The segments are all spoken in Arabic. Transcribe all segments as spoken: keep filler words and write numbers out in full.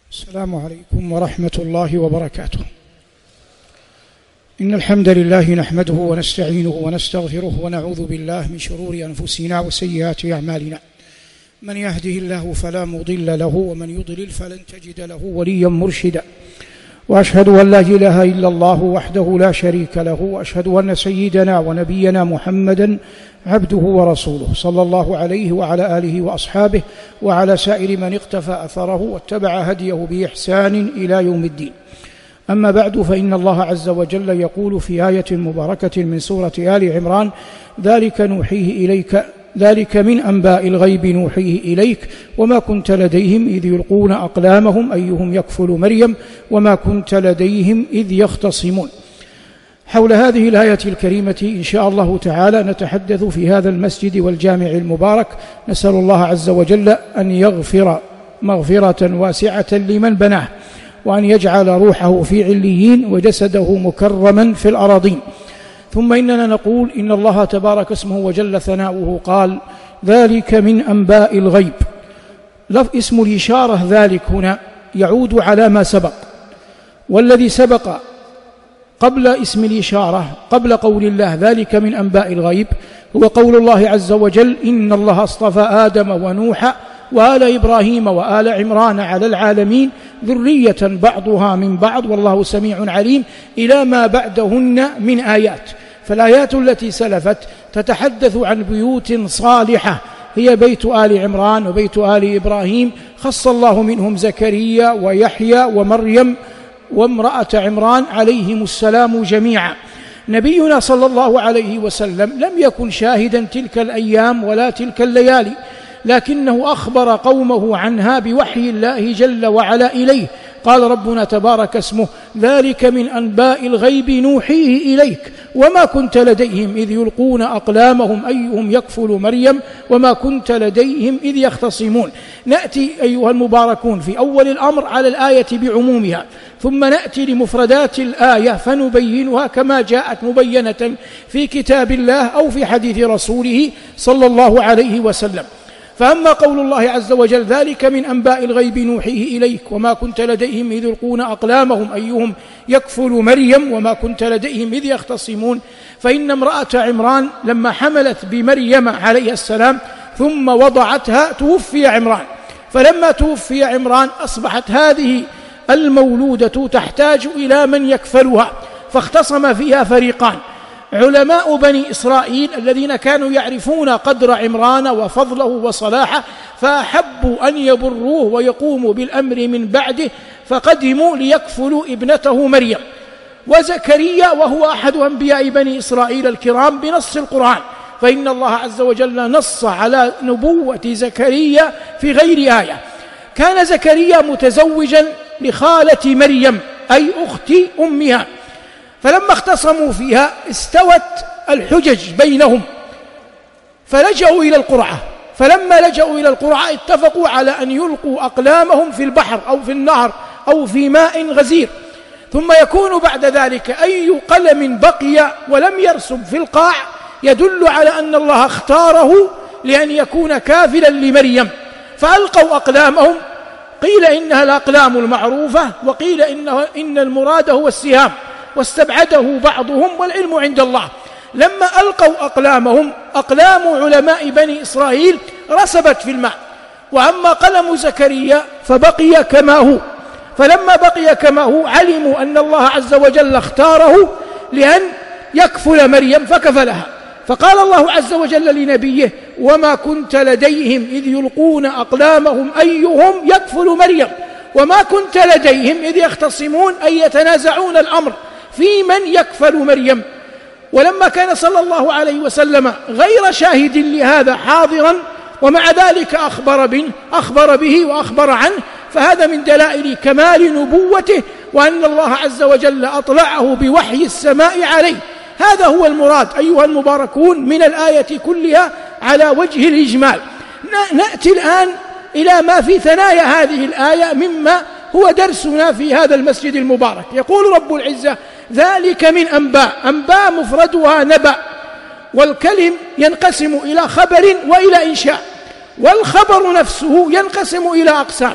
السلام عليكم ورحمة الله وبركاته. إن الحمد لله نحمده ونستعينه ونستغفره ونعوذ بالله من شرور أنفسنا وسيئات أعمالنا. من يهده الله فلا مضل له ومن يضلل فلن تجد له وليا مرشدا. وأشهد أن لا إله إلا الله وحده لا شريك له، وأشهد أن سيدنا ونبينا محمدا عبده ورسوله صلى الله عليه وعلى آله وأصحابه وعلى سائر من اقتفى أثره واتبع هديه بإحسان إلى يوم الدين. أما بعد، فإن الله عز وجل يقول في آية مباركة من سورة آل عمران: ذلك نوحيه إليك ذلك من أنباء الغيب نوحيه إليك وما كنت لديهم إذ يلقون أقلامهم أيهم يكفل مريم وما كنت لديهم إذ يختصمون. حول هذه الآية الكريمة إن شاء الله تعالى نتحدث في هذا المسجد والجامع المبارك. نسأل الله عز وجل أن يغفر مغفرة واسعة لمن بناه، وأن يجعل روحه في عليين وجسده مكرما في الأراضين. ثم إننا نقول إن الله تبارك اسمه وجل ثناؤه قال: ذلك من أنباء الغيب. اسم الإشارة ذلك هنا يعود على ما سبق، والذي سبق قبل اسم الإشارة قبل قول الله ذلك من أنباء الغيب هو قول الله عز وجل: إن الله اصطفى آدم ونوحا وآل إبراهيم وآل عمران على العالمين ذرية بعضها من بعض والله سميع عليم، إلى ما بعدهن من آيات. فالآيات التي سلفت تتحدث عن بيوت صالحة هي بيت آل عمران وبيت آل إبراهيم، خص الله منهم زكريا ويحيى ومريم وامرأة عمران عليهم السلام جميعا. نبينا صلى الله عليه وسلم لم يكن شاهدا تلك الأيام ولا تلك الليالي، لكنه أخبر قومه عنها بوحي الله جل وعلا إليه. قال ربنا تبارك اسمه: ذلك من أنباء الغيب نوحيه إليك وما كنت لديهم إذ يلقون أقلامهم أيهم يكفل مريم وما كنت لديهم إذ يختصمون. نأتي أيها المباركون في أول الأمر على الآية بعمومها، ثم نأتي لمفردات الآية فنبينها كما جاءت مبينة في كتاب الله أو في حديث رسوله صلى الله عليه وسلم. فأما قول الله عز وجل: ذلك من أنباء الغيب نوحيه إليك وما كنت لديهم إذ يلقون أقلامهم أيهم يكفل مريم وما كنت لديهم إذ يختصمون، فإن امرأة عمران لما حملت بمريم عليه السلام ثم وضعتها توفي عمران، فلما توفي عمران أصبحت هذه المولودة تحتاج إلى من يكفلها، فاختصم فيها فريقان: علماء بني إسرائيل الذين كانوا يعرفون قدر عمران وفضله وصلاحه، فأحبوا أن يبروه ويقوموا بالأمر من بعده، فقدموا ليكفلوا ابنته مريم. وزكريا وهو أحد أنبياء بني إسرائيل الكرام بنص القرآن، فإن الله عز وجل نص على نبوة زكريا في غير آية. كان زكريا متزوجا لخالة مريم أي أخت أمها، فلما اختصموا فيها استوت الحجج بينهم فلجأوا إلى القرعة، فلما لجأوا إلى القرعة اتفقوا على أن يلقوا أقلامهم في البحر أو في النهر أو في ماء غزير، ثم يكون بعد ذلك أي قلم بقي ولم يرسب في القاع يدل على أن الله اختاره لأن يكون كافلا لمريم، فألقوا أقلامهم. قيل إنها الأقلام المعروفة، وقيل إنه إن المراد هو السهام، واستبعده بعضهم والعلم عند الله. لما ألقوا أقلامهم أقلام علماء بني إسرائيل رسبت في الماء، وأما قلم زكريا فبقي كما هو. فلما بقي كما هو علموا أن الله عز وجل اختاره لأن يكفل مريم فكفلها. فقال الله عز وجل لنبيه: وما كنت لديهم إذ يلقون أقلامهم أيهم يكفل مريم وما كنت لديهم إذ يختصمون، أي يتنازعون الأمر في من يكفل مريم. ولما كان صلى الله عليه وسلم غير شاهد لهذا حاضرا ومع ذلك أخبر به, أخبر به وأخبر عنه، فهذا من دلائل كمال نبوته وأن الله عز وجل أطلعه بوحي السماء عليه. هذا هو المراد أيها المباركون من الآية كلها على وجه الإجمال. نأتي الآن إلى ما في ثنايا هذه الآية مما هو درسنا في هذا المسجد المبارك. يقول رب العزة: ذلك من أنباء. أنباء مفردها نبأ، والكلم ينقسم إلى خبر وإلى إنشاء، والخبر نفسه ينقسم إلى أقسام.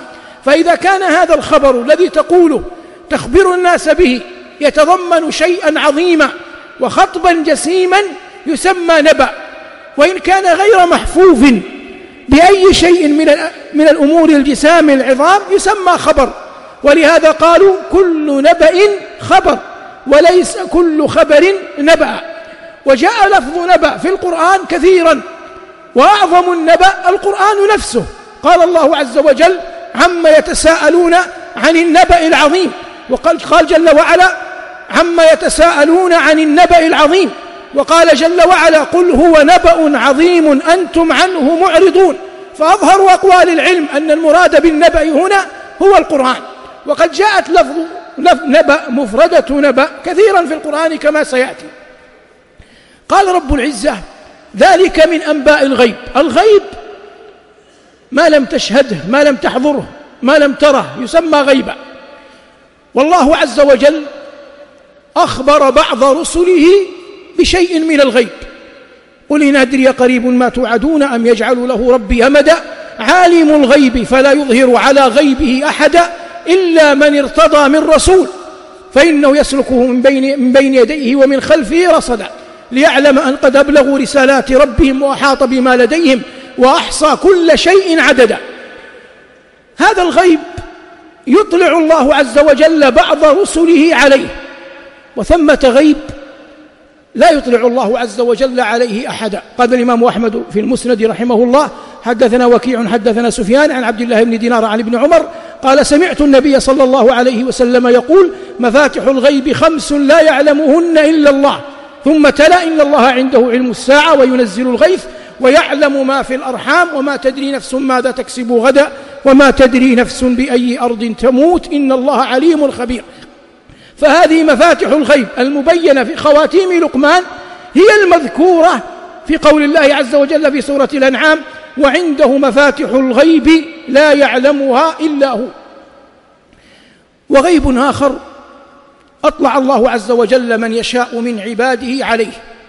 فإذا كان هذا الخبر الذي تقوله تخبر الناس به يتضمن شيئا عظيما وخطبا جسيما يسمى نبأ، وإن كان غير محفوظ بأي شيء من من الأمور الجسام العظام يسمى خبر. ولهذا قالوا كل نبأ خبر وليس كل خبر نبأ. وجاء لفظ نبأ في القرآن كثيرا، وأعظم النبأ القرآن نفسه. قال الله عز وجل عما يتساءلون عن النبأ العظيم، وقال قال جل وعلا عما يتساءلون عن النبأ العظيم، وقال جل وعلا قل هو نبأ عظيم أنتم عنه معرضون. فأظهر أقوال العلم أن المراد بالنبأ هنا هو القرآن. وقد جاءت لفظ نبأ مفردة نبأ كثيرا في القرآن كما سيأتي. قال رب العزة ذلك من أنباء الغيب. الغيب ما لم تشهده، ما لم تحضره، ما لم تره يسمى غيبا. والله عز وجل أخبر بعض رسله بشيء من الغيب. قل إن أدري قريب ما توعدون أم يجعل له ربي أمدا عالم الغيب فلا يظهر على غيبه أحدا إلا من ارتضى من رسول فإنه يسلكه من بين, من بين يديه ومن خلفه رصدا ليعلم أن قد أبلغوا رسالات ربهم وأحاط بما لديهم وأحصى كل شيء عددا. هذا الغيب يطلع الله عز وجل بعض رسله عليه، وثمة غيب لا يطلع الله عز وجل عليه أحدا. قال الإمام أحمد في المسند رحمه الله حدثنا وكيع حدثنا سفيان عن عبد الله بن دينار عن ابن عمر قال سمعت النبي صلى الله عليه وسلم يقول مفاتح الغيب خمس لا يعلمهن إلا الله، ثم تلا إن الله عنده علم الساعة وينزل الغيث ويعلم ما في الأرحام وما تدري نفس ماذا تكسب غدا وما تدري نفس بأي أرض تموت إن الله عليم خبير. فهذه مفاتح الغيب المبينة في خواتيم لقمان هي المذكورة في قول الله عز وجل في سورة الأنعام وعنده مفاتح الغيب لا يعلمها إلا هو. وغيب آخر أطلع الله عز وجل من يشاء من عباده عليه،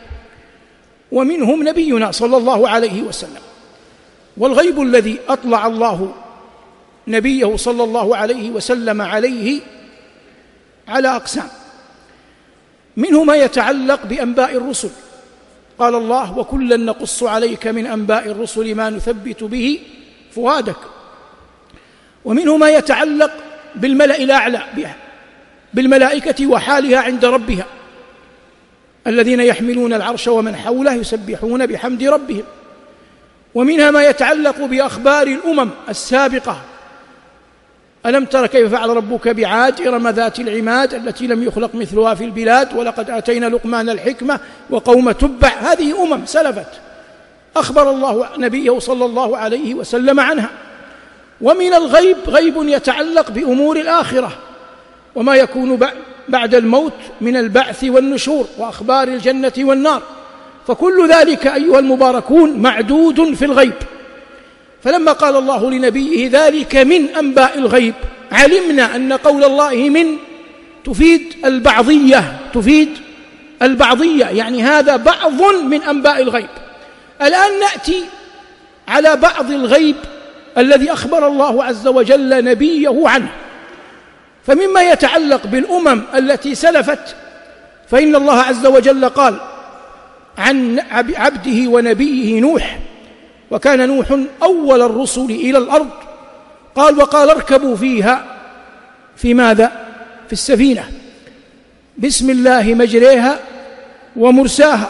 ومنهم نبينا صلى الله عليه وسلم. والغيب الذي أطلع الله نبيه صلى الله عليه وسلم عليه على أقسام، منه ما يتعلق بأنباء الرسل، قال الله وكلا نقص عليك من أنباء الرسل ما نثبت به فؤادك. ومنه ما يتعلق بالملأ الأعلى بالملائكة وحالها عند ربها الذين يحملون العرش ومن حوله يسبحون بحمد ربهم. ومنها ما يتعلق بأخبار الأمم السابقة ألم تر كيف فعل ربك بعاد إرم ذات العماد التي لم يخلق مثلها في البلاد ولقد آتينا لقمان الحكمة وقوم تبع. هذه أمم سلفت أخبر الله نبيه صلى الله عليه وسلم عنها. ومن الغيب غيب يتعلق بأمور الآخرة وما يكون بعد الموت من البعث والنشور وأخبار الجنة والنار، فكل ذلك أيها المباركون معدود في الغيب. فلما قال الله لنبيه ذلك من أنباء الغيب علمنا أن قول الله من تفيد البعضية تفيد البعضية يعني هذا بعض من أنباء الغيب. الآن نأتي على بعض الغيب الذي أخبر الله عز وجل نبيه عنه. فمما يتعلق بالأمم التي سلفت فإن الله عز وجل قال عن عبده ونبيه نوح وكان نوح أول الرسل إلى الأرض قال وقال اركبوا فيها في ماذا؟ في السفينة بسم الله مجريها ومرساها.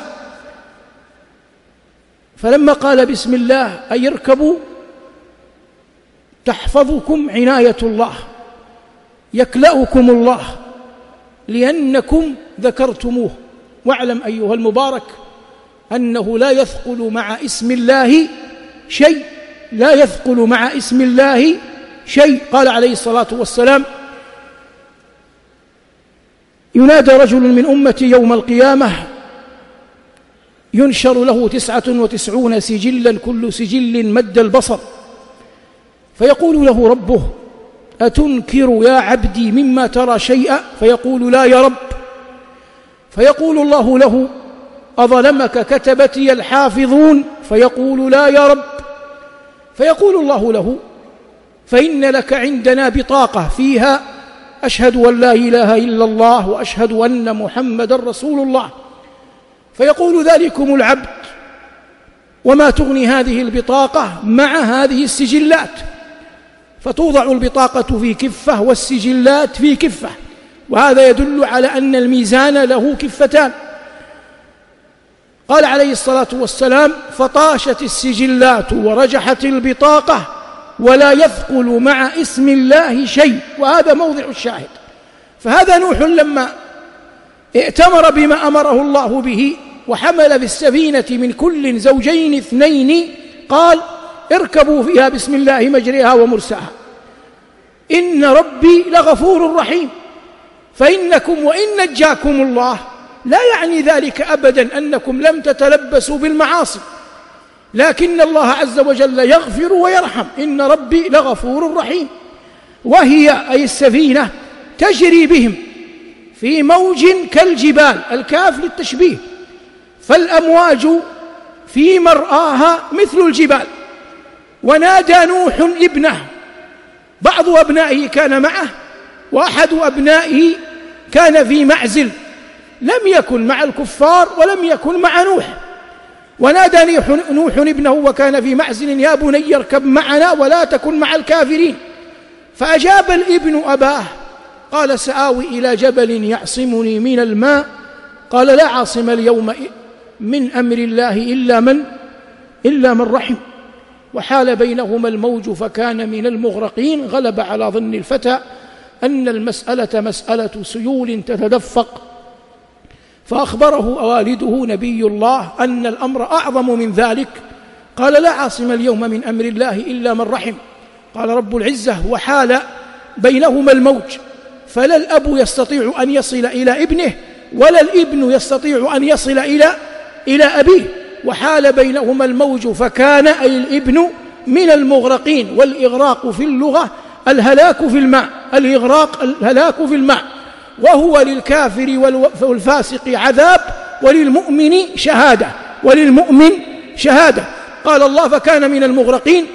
فلما قال بسم الله أي اركبوا تحفظكم عناية الله يكلأكم الله لأنكم ذكرتموه. واعلم أيها المبارك أنه لا يثقل مع اسم الله شيء لا يثقل مع اسم الله شيء. قال عليه الصلاة والسلام ينادى رجل من أمتي يوم القيامة ينشر له تسعة وتسعون سجلا كل سجل مد البصر فيقول له ربه أتنكر يا عبدي مما ترى شيئا فيقول لا يا رب فيقول الله له أظلمك كتبتي الحافظون فيقول لا يا رب فيقول الله له فإن لك عندنا بطاقة فيها أشهد أن لا إله إلا الله وأشهد أن محمدا رسول الله. فيقول ذلكم العبد: وما تغني هذه البطاقة مع هذه السجلات؟ فتوضع البطاقة في كفة والسجلات في كفة، وهذا يدل على أن الميزان له كفتان. قال عليه الصلاة والسلام: فطاشت السجلات ورجحت البطاقة ولا يثقل مع اسم الله شيء. وهذا موضع الشاهد. فهذا نوح لما ائتمر بما أمره الله به وحمل في السفينة من كل زوجين اثنين قال: اركبوا فيها بسم الله مجريها ومرساها إن ربي لغفور رحيم. فإنكم وإن نجاكم الله لا يعني ذلك أبدا أنكم لم تتلبسوا بالمعاصي، لكن الله عز وجل يغفر ويرحم. إن ربي لغفور رحيم. وهي أي السفينة تجري بهم في موج كالجبال، الكاف للتشبيه، فالأمواج في مرآها مثل الجبال. ونادى نوح ابنه، بعض أبنائه كان معه وأحد أبنائه كان في معزل، لم يكن مع الكفار ولم يكن مع نوح. ونادى نوح ابنه وكان في معزل: يا بني اركب معنا ولا تكن مع الكافرين. فأجاب الابن أباه قال: سآوي إلى جبل يعصمني من الماء. قال: لا عاصم اليوم من أمر الله إلا من إلا من رحم. وحال بينهما الموج فكان من المغرقين. غلب على ظن الفتى أن المسألة مسألة سيول تتدفق، فأخبره والده نبي الله أن الأمر أعظم من ذلك. قال: لا عاصم اليوم من أمر الله إلا من رحم. قال رب العزة: وحال بينهما الموج، فلا الأب يستطيع أن يصل إلى ابنه ولا الابن يستطيع أن يصل إلى إلى أبيه. وحال بينهما الموج فكان أي الابن من المغرقين. والإغراق في اللغة الهلاك في الماء، الإغراق الهلاك في الماء. وهو للكافر والفاسق عذاب وللمؤمن شهادة وللمؤمن شهادة. قال الله: فكان من المغرقين.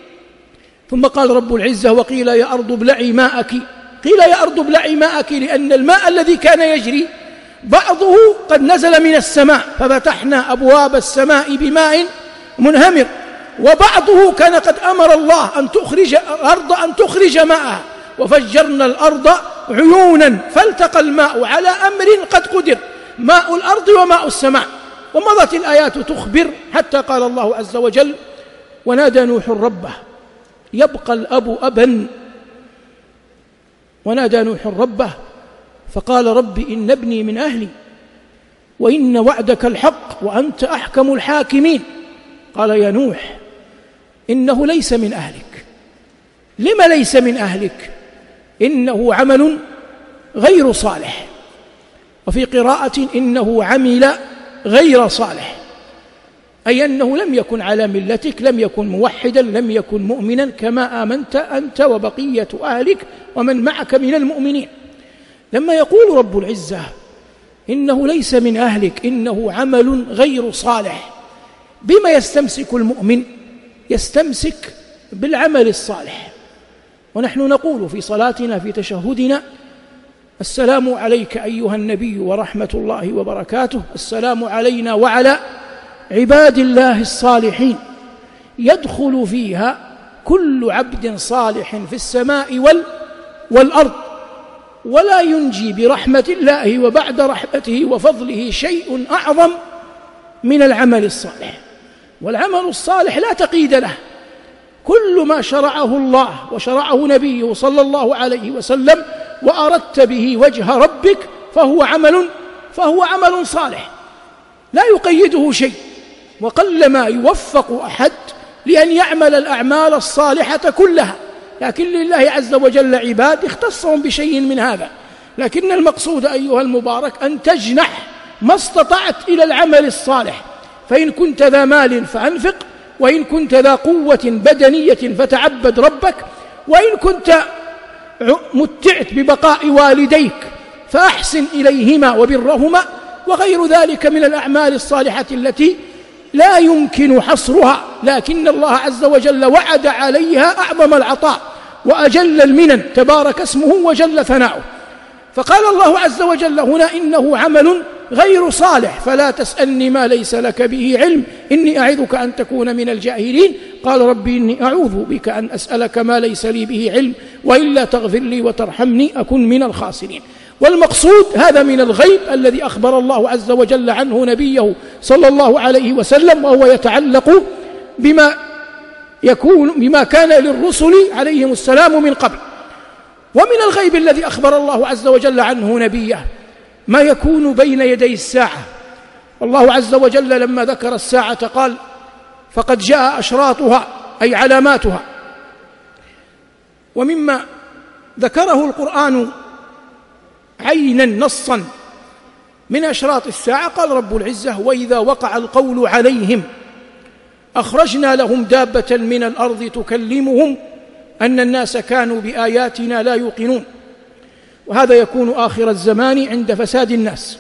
ثم قال رب العزة: وقيل يا أرض ابلعي ماءك. قيل يا أرض ابلعي ماءك لأن الماء الذي كان يجري بعضه قد نزل من السماء، ففتحنا أبواب السماء بماء منهمر، وبعضه كان قد أمر الله أن تخرج الأرض أن تخرج ماءها، وفجرنا الأرض عيونا فالتقى الماء على أمر قد قدر، ماء الأرض وماء السماء. ومضت الآيات تخبر حتى قال الله عز وجل: ونادى نوح ربه. يبقى الأب أبا. ونادى نوح ربه فقال: رب إن ابني من أهلي وإن وعدك الحق وأنت أحكم الحاكمين. قال: يا نوح إنه ليس من أهلك. لم ليس من أهلك؟ إنه عمل غير صالح. وفي قراءة: إنه عمل غير صالح، أي أنه لم يكن على ملتك، لم يكن موحدا، لم يكن مؤمنا كما آمنت أنت وبقية أهلك ومن معك من المؤمنين. لما يقول رب العزة إنه ليس من أهلك، إنه عمل غير صالح، بما يستمسك المؤمن؟ يستمسك بالعمل الصالح. ونحن نقول في صلاتنا في تشهدنا: السلام عليك أيها النبي ورحمة الله وبركاته، السلام علينا وعلى عباد الله الصالحين. يدخل فيها كل عبد صالح في السماء وال والأرض، ولا ينجي برحمة الله وبعد رحمته وفضله شيء أعظم من العمل الصالح. والعمل الصالح لا تقييد له، كل ما شرعه الله وشرعه نبيه صلى الله عليه وسلم وأردت به وجه ربك فهو عمل فهو عمل صالح، لا يقيده شيء. وقلما يوفق أحد لأن يعمل الأعمال الصالحة كلها، لكن لله عز وجل عباد اختصهم بشيء من هذا. لكن المقصود أيها المبارك أن تجنح ما استطعت إلى العمل الصالح، فإن كنت ذا مال فأنفق، وإن كنت ذا قوة بدنية فتعبد ربك، وإن كنت متعت ببقاء والديك فأحسن إليهما وبرهما، وغير ذلك من الأعمال الصالحة التي لا يمكن حصرها، لكن الله عز وجل وعد عليها أعظم العطاء. وأجل المنن، تبارك اسمه وجل ثناؤه. فقال الله عز وجل هنا إنه عمل غير صالح فلا تسألني ما ليس لك به علم إني أعظك أن تكون من الجاهلين. قال ربي إني أعوذ بك أن أسألك ما ليس لي به علم وإلا تغفر لي وترحمني أكن من الخاسرين. والمقصود هذا من الغيب الذي أخبر الله عز وجل عنه نبيه صلى الله عليه وسلم، وهو يتعلق بما يكون بما كان للرسل عليهم السلام من قبل. ومن الغيب الذي أخبر الله عز وجل عنه نبيه ما يكون بين يدي الساعة. الله عز وجل لما ذكر الساعة قال فقد جاء أشراطها أي علاماتها. ومما ذكره القرآن عينا نصا من أشراط الساعة قال رب العزة وإذا وقع القول عليهم أخرجنا لهم دابة من الأرض تكلمهم أن الناس كانوا بآياتنا لا يوقنون. وهذا يكون آخر الزمان عند فساد الناس.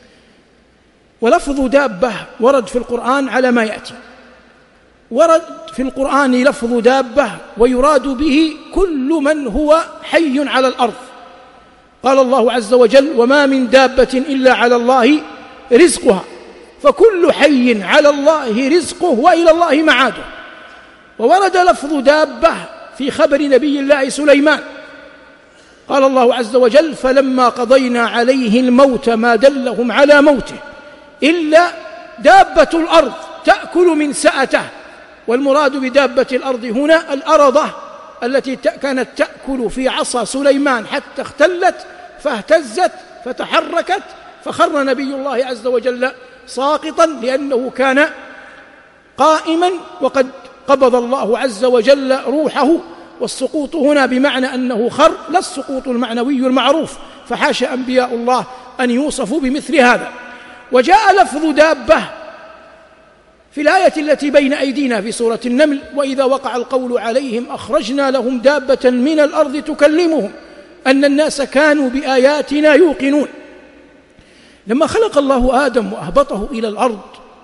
ولفظ دابة ورد في القرآن على ما يأتي. ورد في القرآن لفظ دابة ويراد به كل من هو حي على الأرض. قال الله عز وجل وما من دابة إلا على الله رزقها، فكل حي على الله رزقه وإلى الله معاده. وورد لفظ دابة في خبر نبي الله سليمان قال الله عز وجل فلما قضينا عليه الموت ما دلهم على موته إلا دابة الأرض تأكل من سأته. والمراد بدابة الأرض هنا الأرضة التي كانت تأكل في عصا سليمان حتى اختلت فاهتزت فتحركت فخر نبي الله عز وجل ساقطا لأنه كان قائما وقد قبض الله عز وجل روحه. والسقوط هنا بمعنى أنه خر لا السقوط المعنوي المعروف، فحاش أنبياء الله أن يوصفوا بمثل هذا. وجاء لفظ دابة في الآية التي بين أيدينا في سورة النمل وإذا وقع القول عليهم أخرجنا لهم دابة من الأرض تكلمهم أن الناس كانوا بآياتنا يوقنون. لما خلق الله آدم وأهبطه إلى الأرض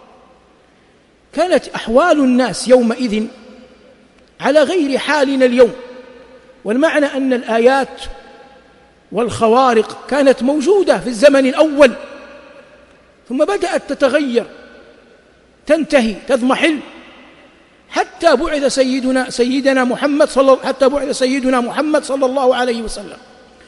كانت أحوال الناس يومئذ على غير حالنا اليوم. والمعنى أن الآيات والخوارق كانت موجودة في الزمن الأول ثم بدأت تتغير تنتهي تضمحل حتى بعث سيدنا سيدنا محمد صلى حتى بعث سيدنا محمد صلى الله عليه وسلم.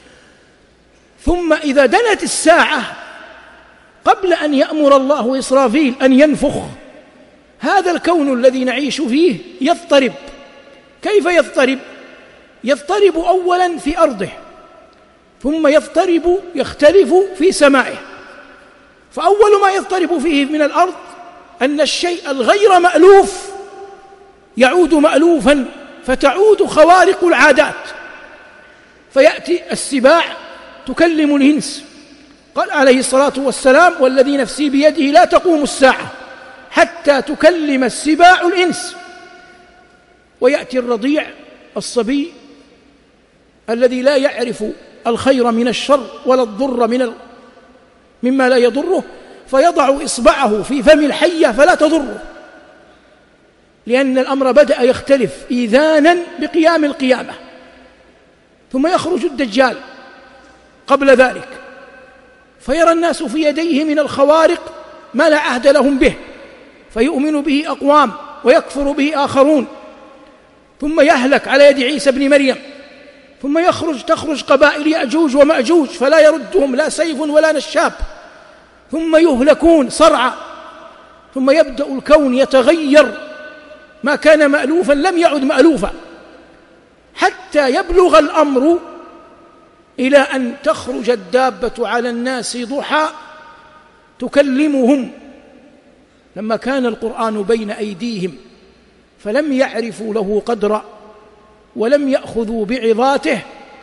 ثم إذا دنت الساعة قبل أن يأمر الله إسرافيل أن ينفخ هذا الكون الذي نعيش فيه يضطرب. كيف يضطرب؟ يضطرب أولا في أرضه ثم يضطرب يختلف في سمائه. فأول ما يضطرب فيه من الأرض أن الشيء الغير مألوف يعود مألوفا فتعود خوارق العادات. فيأتي السباع تكلم الإنس قال عليه الصلاة والسلام والذي نفسي بيده لا تقوم الساعة حتى تكلم السباع الإنس. ويأتي الرضيع الصبي الذي لا يعرف الخير من الشر ولا الضر من ال... مما لا يضره فيضع إصبعه في فم الحية فلا تضره لأن الأمر بدأ يختلف إيذانا بقيام القيامة. ثم يخرج الدجال قبل ذلك فيرى الناس في يديه من الخوارق ما لا عهد لهم به فيؤمن به أقوام ويكفر به آخرون ثم يهلك على يد عيسى بن مريم. ثم يخرج تخرج قبائل يأجوج ومأجوج فلا يردهم لا سيف ولا نشاب ثم يهلكون صرعى. ثم يبدأ الكون يتغير ما كان مألوفا لم يعد مألوفا حتى يبلغ الأمر إلى أن تخرج الدابة على الناس ضحى تكلمهم. لما كان القرآن بين أيديهم فلم يعرفوا له قدرا ولم يأخذوا بعظاته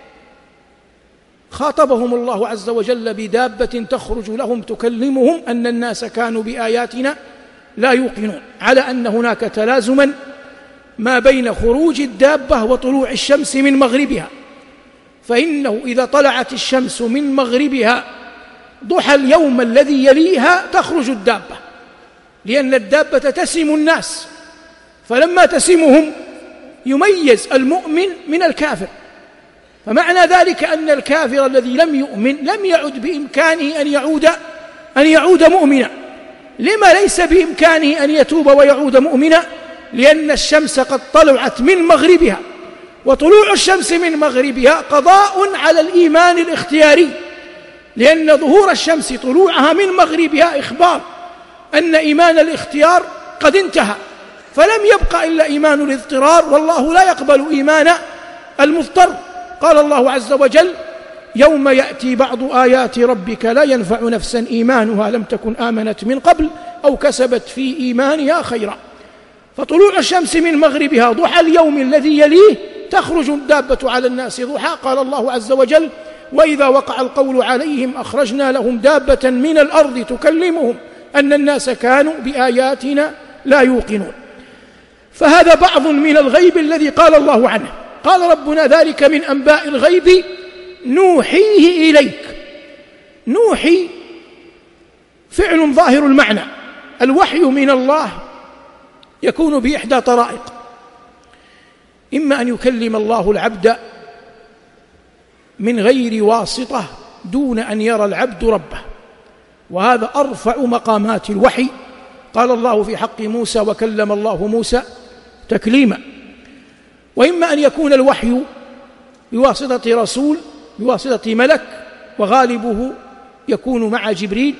خاطبهم الله عز وجل بدابة تخرج لهم تكلمهم أن الناس كانوا بآياتنا لا يوقنون، على أن هناك تلازما ما بين خروج الدابة وطلوع الشمس من مغربها. فإنه إذا طلعت الشمس من مغربها ضحى اليوم الذي يليها تخرج الدابة لأن الدابة تسم الناس. فلما تسمهم يميز المؤمن من الكافر. فمعنى ذلك أن الكافر الذي لم يؤمن لم يعد بإمكانه أن يعود أن يعود مؤمنا. لما ليس بإمكانه أن يتوب ويعود مؤمنا؟ لأن الشمس قد طلعت من مغربها، وطلوع الشمس من مغربها قضاء على الإيمان الاختياري، لأن ظهور الشمس طلوعها من مغربها إخبار أن إيمان الاختيار قد انتهى، فلم يبق إلا إيمان الاضطرار، والله لا يقبل إيمان المضطر. قال الله عز وجل: يوم يأتي بعض آيات ربك لا ينفع نفسا إيمانها لم تكن آمنت من قبل أو كسبت في إيمانها خيرا. فطلوع الشمس من مغربها ضحى اليوم الذي يليه تخرج الدابة على الناس ضحى. قال الله عز وجل: وإذا وقع القول عليهم أخرجنا لهم دابة من الأرض تكلمهم أن الناس كانوا بآياتنا لا يوقنون. فهذا بعض من الغيب الذي قال الله عنه. قال ربنا: ذلك من أنباء الغيب نوحيه إليك. نوحي فعل ظاهر المعنى. الوحي من الله يكون بإحدى طرائق: إما أن يكلم الله العبد من غير واسطة دون أن يرى العبد ربه، وهذا أرفع مقامات الوحي. قال الله في حق موسى: وكلم الله موسى تكليما. وإما أن يكون الوحي بواسطة رسول، بواسطة ملك، وغالبه يكون مع جبريل،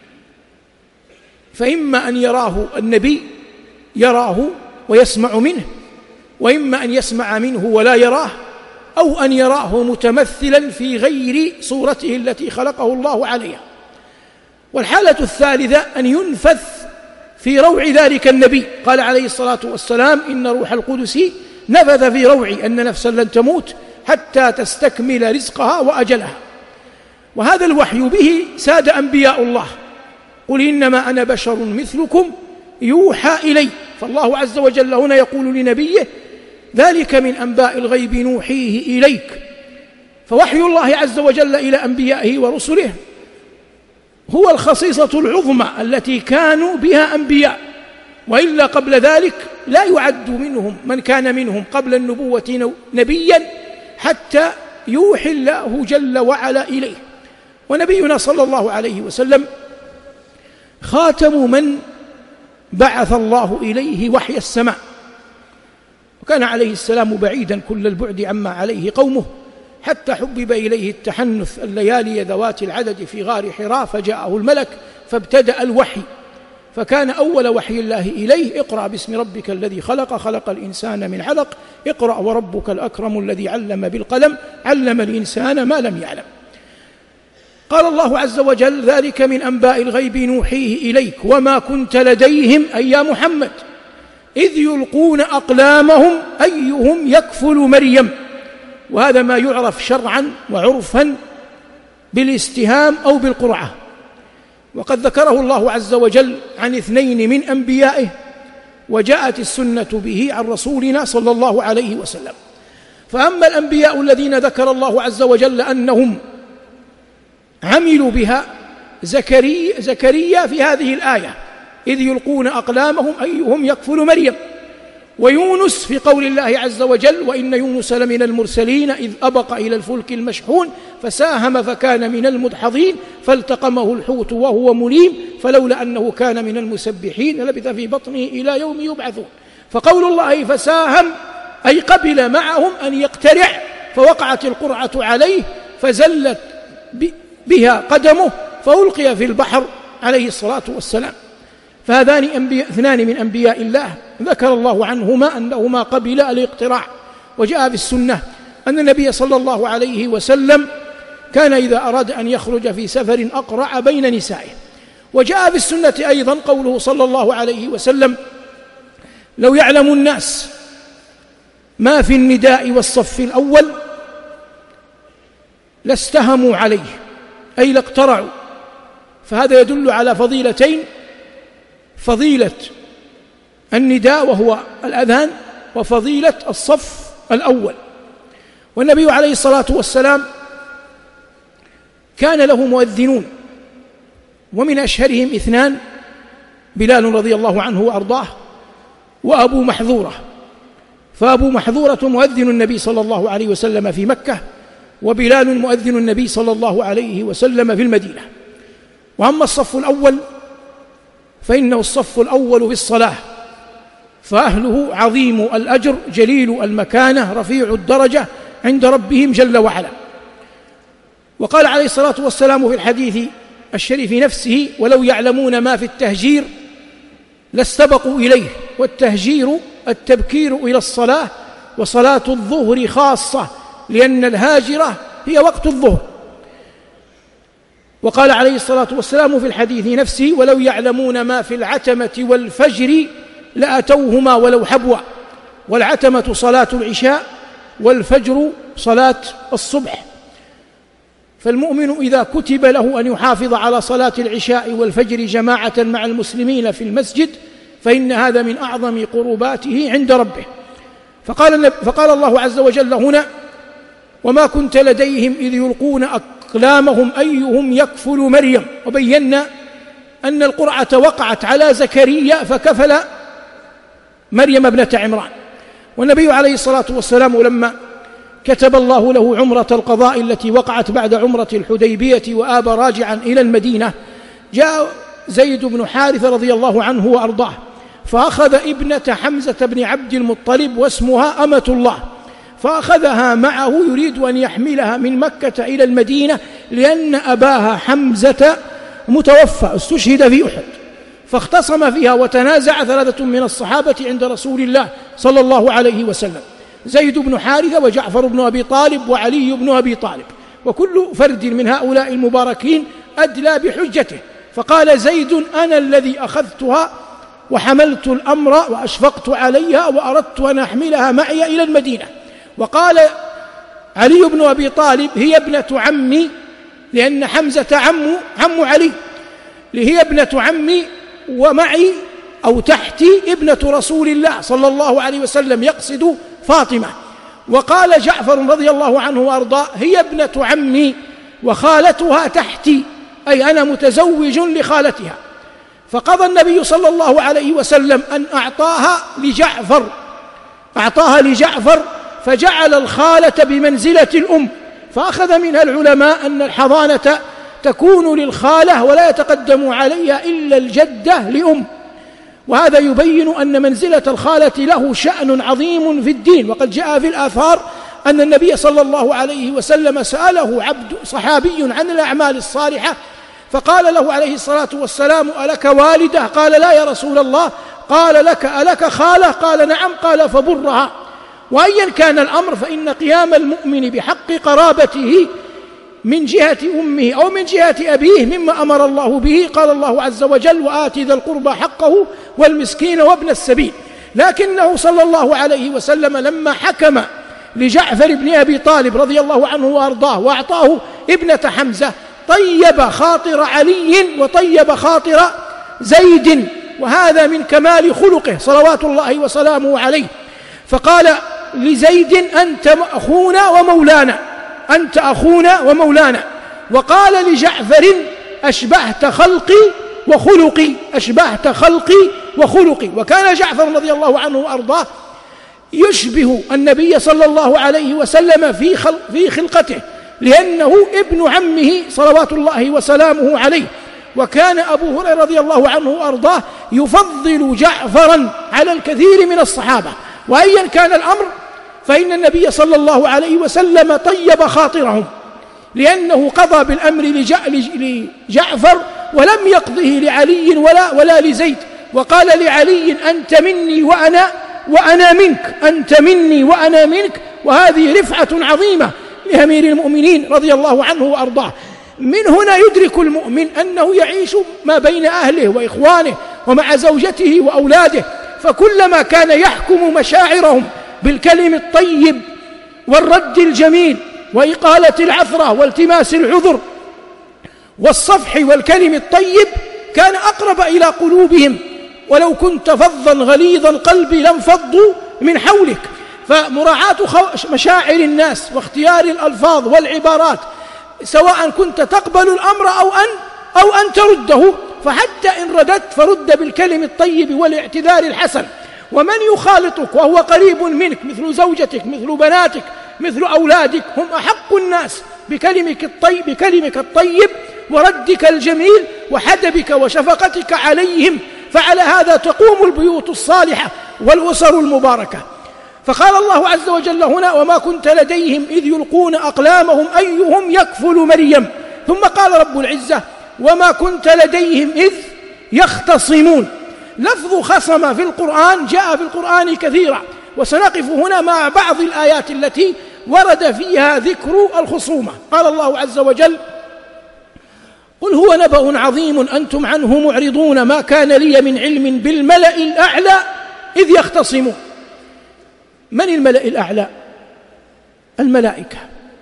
فإما أن يراه النبي يراه ويسمع منه، وإما أن يسمع منه ولا يراه، أو أن يراه متمثلا في غير صورته التي خلقه الله عليها. والحالة الثالثة أن ينفث في روع ذلك النبي. قال عليه الصلاة والسلام: إن روح القدس نفث في روعي أن نفسا لن تموت حتى تستكمل رزقها وأجلها. وهذا الوحي به ساد أنبياء الله: قل إنما أنا بشر مثلكم يوحى إلي. فالله عز وجل هنا يقول لنبيه: ذلك من أنباء الغيب نوحيه إليك. فوحي الله عز وجل إلى أنبيائه ورسله هو الخصيصة العظمى التي كانوا بها أنبياء، وإلا قبل ذلك لا يعد منهم من كان منهم قبل النبوة نبيا حتى يوحي الله جل وعلا إليه. ونبينا صلى الله عليه وسلم خاتم من بعث الله إليه وحي السماء، وكان عليه السلام بعيدا كل البعد عما عليه قومه، حتى حبب إليه التحنث الليالي ذوات العدد في غار حراء، فجاءه الملك فابتدأ الوحي. فكان أول وحي الله إليه: اقرأ باسم ربك الذي خلق خلق الإنسان من علق اقرأ وربك الأكرم الذي علم بالقلم علم الإنسان ما لم يعلم. قال الله عز وجل: ذلك من أنباء الغيب نوحيه إليك وما كنت لديهم أي يا محمد إذ يلقون أقلامهم أيهم يكفل مريم. وهذا ما يعرف شرعا وعرفا بالاستهام أو بالقرعة، وقد ذكره الله عز وجل عن اثنين من أنبيائه، وجاءت السنة به عن رسولنا صلى الله عليه وسلم. فأما الأنبياء الذين ذكر الله عز وجل أنهم عملوا بها: زكريا, زكريا في هذه الآية إذ يلقون أقلامهم أيهم يكفل مريم، ويونس في قول الله عز وجل: وإن يونس لمن المرسلين إذ أبق إلى الفلك المشحون فساهم فكان من المدحضين فالتقمه الحوت وهو مليم فلولا أنه كان من المسبحين لبث في بطنه إلى يوم يبعثون. فقول الله فساهم أي قبل معهم أن يقترع، فوقعت القرعة عليه فزلت بها قدمه فألقي في البحر عليه الصلاة والسلام. فهذان أنبياء اثنان من أنبياء الله ذكر الله عنهما أنهما قبل الاقتراع. وجاء في السنة أن النبي صلى الله عليه وسلم كان إذا أراد أن يخرج في سفر أقرع بين نسائه. وجاء في السنة أيضا قوله صلى الله عليه وسلم: لو يعلم الناس ما في النداء والصف الأول لاستهموا عليه، أي لاقترعوا. فهذا يدل على فضيلتين: فضيلة النداء وهو الأذان، وفضيلة الصف الأول. والنبي عليه الصلاة والسلام كان له مؤذنون، ومن أشهرهم اثنان: بلال رضي الله عنه وأرضاه، وأبو محذورة. فأبو محذورة مؤذن النبي صلى الله عليه وسلم في مكة، وبلال مؤذن النبي صلى الله عليه وسلم في المدينة. وأما الصف الأول فإنه الصف الأول في الصلاة، فأهله عظيم الأجر جليل المكانة رفيع الدرجة عند ربهم جل وعلا. وقال عليه الصلاة والسلام في الحديث الشريف نفسه: ولو يعلمون ما في التهجير لاستبقوا إليه. والتهجير التبكير إلى الصلاة، وصلاة الظهر خاصة لأن الهاجرة هي وقت الظهر. وقال عليه الصلاة والسلام في الحديث نفسه: ولو يعلمون ما في العتمة والفجر لأتوهما ولو حبوا. والعتمة صلاة العشاء، والفجر صلاة الصبح. فالمؤمن إذا كتب له أن يحافظ على صلاة العشاء والفجر جماعة مع المسلمين في المسجد فإن هذا من أعظم قرباته عند ربه. فقال, فقال الله عز وجل هنا: وما كنت لديهم إذ يلقون أقلامهم أيهم يكفل مريم. وبينا أن القرعة وقعت على زكريا فكفل مريم ابنة عمران. والنبي عليه الصلاة والسلام لما كتب الله له عمرة القضاء التي وقعت بعد عمرة الحديبية وآب راجعا إلى المدينة، جاء زيد بن حارثة رضي الله عنه وأرضاه فأخذ ابنة حمزة بن عبد المطلب واسمها أمة الله، فأخذها معه يريد أن يحملها من مكة إلى المدينة لأن أباها حمزة متوفى استشهد في أحد. فاختصم فيها وتنازع ثلاثة من الصحابة عند رسول الله صلى الله عليه وسلم: زيد بن حارثة وجعفر بن أبي طالب وعلي بن أبي طالب، وكل فرد من هؤلاء المباركين أدلى بحجته. فقال زيد: أنا الذي أخذتها وحملت الأمر وأشفقت عليها وأردت أن أحملها معي إلى المدينة. وقال علي بن أبي طالب: هي ابنة عمي، لأن حمزة عم عم علي، هي ابنة عمي ومعي أو تحتي ابنة رسول الله صلى الله عليه وسلم، يقصد فاطمة. وقال جعفر رضي الله عنه وأرضاه: هي ابنة عمي وخالتها تحتي، أي أنا متزوج لخالتها. فقضى النبي صلى الله عليه وسلم أن أعطاها لجعفر أعطاها لجعفر فجعل الخالة بمنزلة الأم. فأخذ منها العلماء أن الحضانة تكون للخالة ولا يتقدم عليها إلا الجدة لأم، وهذا يبين أن منزلة الخالة له شأن عظيم في الدين. وقد جاء في الآثار أن النبي صلى الله عليه وسلم سأله عبد صحابي عن الأعمال الصالحة فقال له عليه الصلاة والسلام: ألك والدة؟ قال: لا يا رسول الله. قال: لك ألك خالة؟ قال: نعم. قال: فبرها. وأيا كان الأمر فإن قيام المؤمن بحق قرابته من جهة أمه أو من جهة أبيه مما أمر الله به. قال الله عز وجل: وآت ذا القربى حقه والمسكين وابن السبيل. لكنه صلى الله عليه وسلم لما حكم لجعفر بن أبي طالب رضي الله عنه وأرضاه وأعطاه ابنة حمزة طيب خاطر علي وطيب خاطر زيد، وهذا من كمال خلقه صلوات الله وسلامه عليه. فقال لزيد: أنت أخونا ومولانا، أنت أخونا ومولانا. وقال لجعفر: أشبهت خلقي وخلقي، أشبهت خلقي وخلقي. وكان جعفر رضي الله عنه وأرضاه يشبه النبي صلى الله عليه وسلم في خل في خلقته، لأنه ابن عمه صلوات الله وسلامه عليه. وكان أبو هريرة رضي الله عنه وأرضاه يفضل جعفرا على الكثير من الصحابة. وأيا كان الأمر فإن النبي صلى الله عليه وسلم طيب خاطرهم، لأنه قضى بالأمر لجعفر ولم يقضه لعلي ولا, ولا لزيد. وقال لعلي: أنت مني وأنا وأنا منك، أنت مني وأنا منك. وهذه رفعة عظيمة لأمير المؤمنين رضي الله عنه وأرضاه. من هنا يدرك المؤمن أنه يعيش ما بين أهله وإخوانه ومع زوجته وأولاده، فكلما كان يحكم مشاعرهم بالكلم الطيب والرد الجميل وإقالة العثرة والتماس العذر والصفح والكلم الطيب كان أقرب إلى قلوبهم. ولو كنت فظا غليظ القلب لانفضوا من حولك. فمراعاة مشاعر الناس واختيار الألفاظ والعبارات، سواء كنت تقبل الأمر أو أن, أو أن ترده، فحتى إن رددت فرد بالكلم الطيب والاعتذار الحسن. ومن يخالطك وهو قريب منك مثل زوجتك مثل بناتك مثل أولادك هم أحق الناس بكلمك الطيب, بكلمك الطيب وردك الجميل وحدبك وشفقتك عليهم. فعلى هذا تقوم البيوت الصالحة والأسر المباركة. فقال الله عز وجل هنا: وما كنت لديهم إذ يلقون أقلامهم أيهم يكفل مريم. ثم قال رب العزة: وما كنت لديهم إذ يختصمون. لفظ خصم في القرآن جاء في القرآن كثيرا، وسنقف هنا مع بعض الآيات التي ورد فيها ذكر الخصومة. قال الله عز وجل: قل هو نبأ عظيم أنتم عنه معرضون ما كان لي من علم بالملأ الأعلى إذ يختصمون. من الملأ الأعلى؟ الملائكة.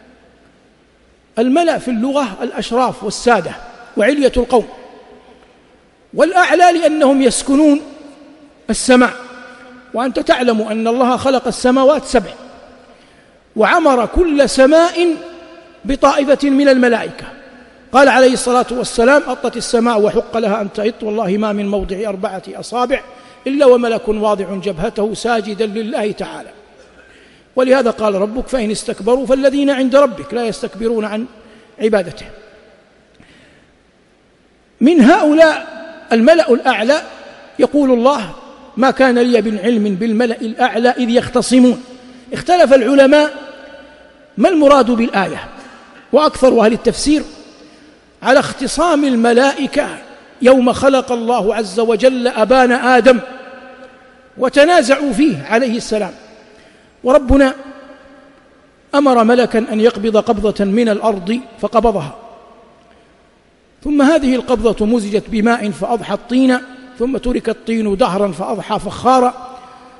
الملأ في اللغة الأشراف والسادة وعلية القوم، والأعلى لأنهم يسكنون السماء. وأنت تعلم أن الله خلق السماوات سبع وعمر كل سماء بطائفة من الملائكة. قال عليه الصلاة والسلام: أطت السماء وحق لها أن تئط، والله ما من موضع أربعة أصابع إلا وملك واضع جبهته ساجدا لله تعالى. ولهذا قال ربك: فإن استكبروا فالذين عند ربك لا يستكبرون عن عبادته. من هؤلاء الملأ الأعلى يقول الله: ما كان لي من علم بالملأ الأعلى إذ يختصمون. اختلف العلماء ما المراد بالآية، وأكثر أهل التفسير على اختصام الملائكة يوم خلق الله عز وجل أبانا آدم وتنازعوا فيه عليه السلام، وربنا أمر ملكا أن يقبض قبضة من الأرض فقبضها، ثم هذه القبضة مزجت بماء فأضحى الطين، ثم ترك الطين دهرا فأضحى فخارا،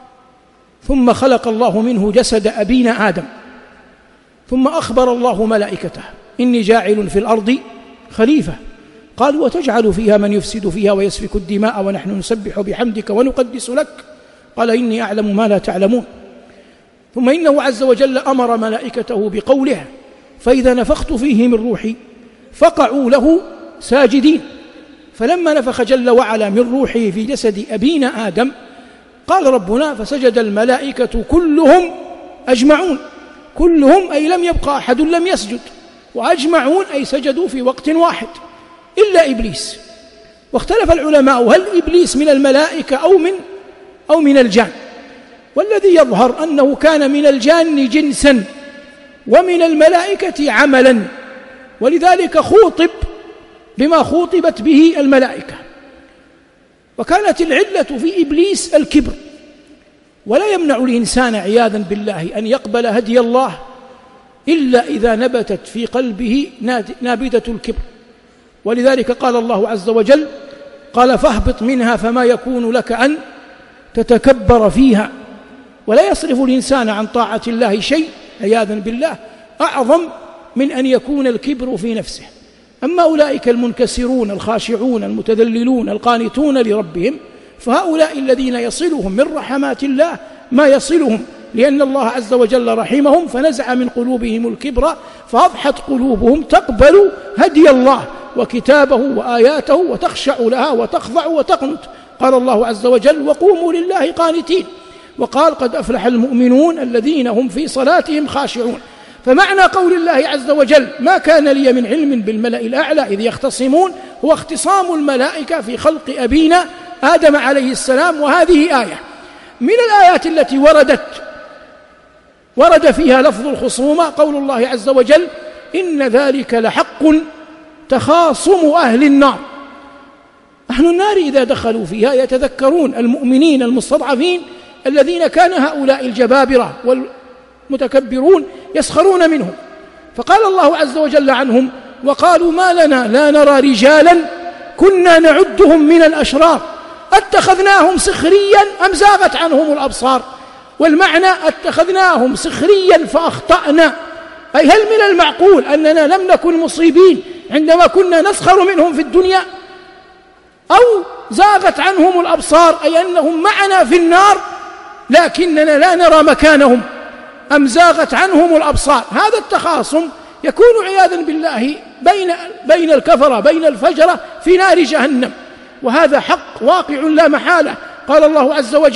ثم خلق الله منه جسد أبينا آدم، ثم أخبر الله ملائكته: إني جاعل في الأرض خليفة. قالوا: وتجعل فيها من يفسد فيها ويسفك الدماء ونحن نسبح بحمدك ونقدس لك؟ قال: إني أعلم ما لا تعلمون. ثم إنه عز وجل أمر ملائكته بقوله: فإذا نفخت فيه من روحي فقعوا له ساجدين. فلما نفخ جل وعلا من روحه في جسد أبينا آدم قال ربنا: فسجد الملائكة كلهم أجمعون. كلهم أي لم يبقى أحد لم يسجد، وأجمعون أي سجدوا في وقت واحد إلا إبليس. واختلف العلماء هل إبليس من الملائكة أو من أو من الجان، والذي يظهر أنه كان من الجان جنسا ومن الملائكة عملا، ولذلك خوطب بما خوطبت به الملائكة. وكانت العلة في إبليس الكبر، ولا يمنع الإنسان عياذا بالله أن يقبل هدي الله إلا إذا نبتت في قلبه نابذة الكبر. ولذلك قال الله عز وجل: قال فاهبط منها فما يكون لك أن تتكبر فيها. ولا يصرف الإنسان عن طاعة الله شيء عياذا بالله أعظم من أن يكون الكبر في نفسه. أما أولئك المنكسرون الخاشعون المتذللون القانتون لربهم فهؤلاء الذين يصلهم من رحمات الله ما يصلهم، لأن الله عز وجل رحمهم فنزع من قلوبهم الكبر فأضحت قلوبهم تقبل هدي الله وكتابه وآياته وتخشع لها وتخضع وتقنت. قال الله عز وجل: وقوموا لله قانتين. وقال: قد أفلح المؤمنون الذين هم في صلاتهم خاشعون. فمعنى قول الله عز وجل: ما كان لي من علم بالملأ الأعلى إذ يختصمون هو اختصام الملائكة في خلق أبينا آدم عليه السلام. وهذه آية من الآيات التي وردت ورد فيها لفظ الخصومة قول الله عز وجل: إن ذلك لحق تخاصم أهل النار. أهل النار إذا دخلوا فيها يتذكرون المؤمنين المستضعفين الذين كان هؤلاء الجبابرة والمتكبرون يسخرون منهم، فقال الله عز وجل عنهم: وقالوا ما لنا لا نرى رجالا كنا نعدهم من الأشرار اتخذناهم سخريا أم زاغت عنهم الأبصار. والمعنى اتخذناهم سخريا فأخطأنا، أي هل من المعقول أننا لم نكن مصيبين عندما كنا نسخر منهم في الدنيا؟ أو زاغت عنهم الأبصار أي أنهم معنا في النار لكننا لا نرى مكانهم، أم زاغت عنهم الأبصار. هذا التخاصم يكون عياذا بالله بين بين الكفرة بين الفجرة في نار جهنم، وهذا حق واقع لا محالة. قال الله عز وجل: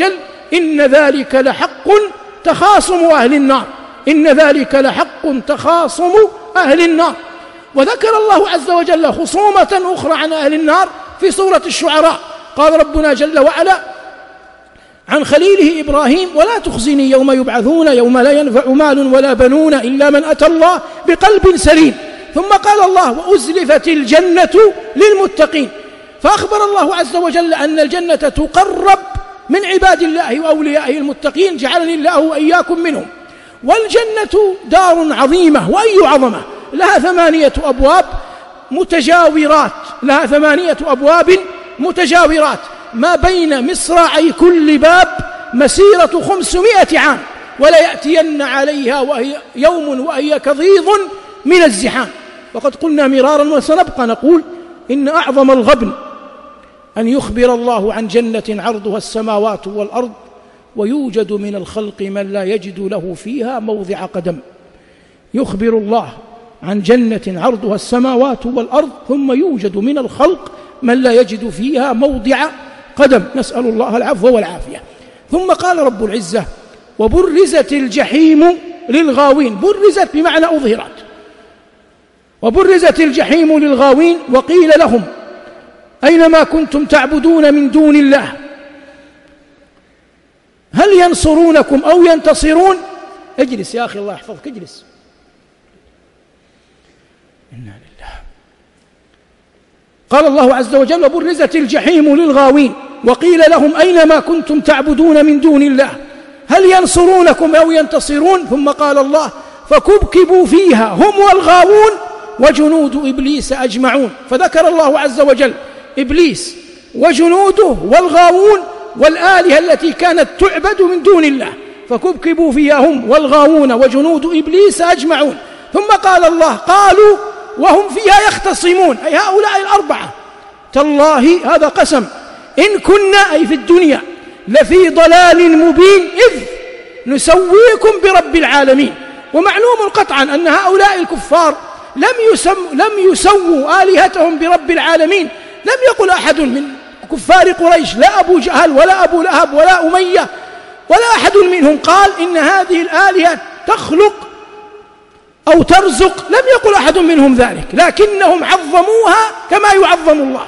إن ذلك لحق تخاصم أهل النار، إن ذلك لحق تخاصم أهل النار. وذكر الله عز وجل خصومة أخرى عن أهل النار في سورة الشعراء. قال ربنا جل وعلا عن خليله إبراهيم: ولا تخزني يوم يبعثون يوم لا ينفع مال ولا بنون إلا من أتى الله بقلب سليم. ثم قال الله: وأزلفت الجنة للمتقين. فأخبر الله عز وجل أن الجنة تقرب من عباد الله وأوليائه المتقين، جعلني الله وإياكم منهم. والجنة دار عظيمة، وأي عظمة، لها ثمانية أبواب متجاورات، لها ثمانية أبواب متجاورات، ما بين مصراعي كل باب مسيرة خمسمائة عام، ولا يأتين عليها وهي يوم وهي كضيض من الزحام. وقد قلنا مرارا وسنبقى نقول إن أعظم الغبن أن يخبر الله عن جنة عرضها السماوات والأرض ويوجد من الخلق من لا يجد له فيها موضع قدم. يخبر الله عن جنة عرضها السماوات والأرض ثم يوجد من الخلق من لا يجد فيها موضع قدم، نسأل الله العفو والعافية. ثم قال رب العزة: وبرزت الجحيم للغاوين. برزت بمعنى أظهرت. وبرزت الجحيم للغاوين وقيل لهم: أينما كنتم تعبدون من دون الله هل ينصرونكم أو ينتصرون؟ اجلس يا أخي الله يحفظك، اجلس. إنا لله. قال الله عز وجل: وبرزت الجحيم للغاوين وقيل لهم أينما كنتم تعبدون من دون الله هل ينصرونكم أو ينتصرون؟ ثم قال الله: فكبكبوا فيها هم والغاوون وجنود إبليس أجمعون. فذكر الله عز وجل إبليس وجنوده والغاوون والآلهة التي كانت تعبد من دون الله، فكبكبوا فيها هم والغاوون وجنود إبليس أجمعون. ثم قال الله: قالوا وهم فيها يختصمون، أي هؤلاء الأربعة: تالله، هذا قسم، إن كنا، أي في الدنيا، لفي ضلال مبين إذ نسويكم برب العالمين. ومعلوم قطعا أن هؤلاء الكفار لم يسم لم يسووا آلهتهم برب العالمين. لم يقل أحد من كفار قريش، لا أبو جهل ولا أبو لهب ولا أمية ولا أحد منهم قال إن هذه الآلهة تخلق أو ترزق، لم يقل أحد منهم ذلك، لكنهم عظموها كما يعظم الله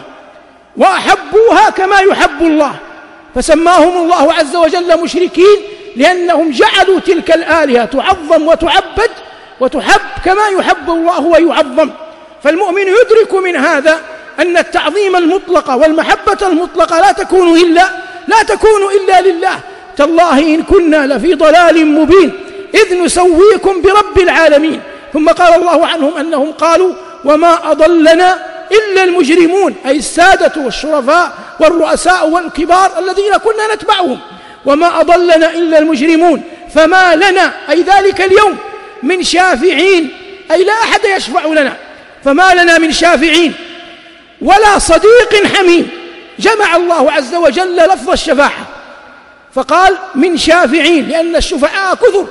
وأحبوها كما يحب الله، فسماهم الله عز وجل مشركين لأنهم جعلوا تلك الآلهة تعظم وتعبد وتحب كما يحب الله ويعظم. فالمؤمن يدرك من هذا أن التعظيم المطلق والمحبة المطلقة لا تكون إلا لا تكون إلا لله. تالله إن كنا لفي ضلال مبين إذ نسويكم برب العالمين. ثم قال الله عنهم أنهم قالوا: وما أضلنا إلا المجرمون، أي السادة والشرفاء والرؤساء والكبار الذين كنا نتبعهم. وما أضلنا إلا المجرمون فما لنا، أي ذلك اليوم، من شافعين، أي لا أحد يشفع لنا، فما لنا من شافعين ولا صديق حميم. جمع الله عز وجل لفظ الشفاعة فقال من شافعين لأن الشفعاء كثر،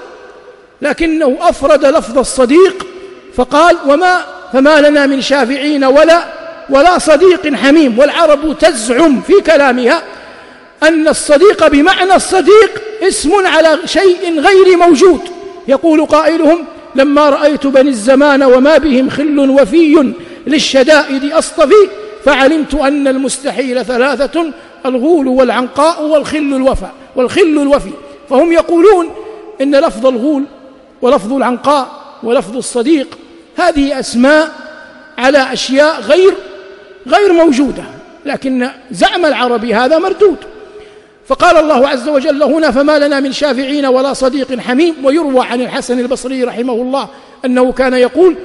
لكنه أفرد لفظ الصديق فقال وما فما لنا من شافعين ولا ولا صديق حميم. والعرب تزعم في كلامها أن الصديق بمعنى الصديق اسم على شيء غير موجود. يقول قائلهم: لما رأيت بني الزمان وما بهم خل وفي للشدائد أصطفي فعلمت أن المستحيل ثلاثة: الغول والعنقاء والخل الوفى والخل الوفي. فهم يقولون إن لفظ الغول ولفظ العنقاء ولفظ الصديق هذه أسماء على أشياء غير غير موجودة، لكن زعم العربي هذا مردود. فقال الله عز وجل هنا: فما لنا من شافعين ولا صديق حميم. ويروى عن الحسن البصري رحمه الله أنه كان يقول: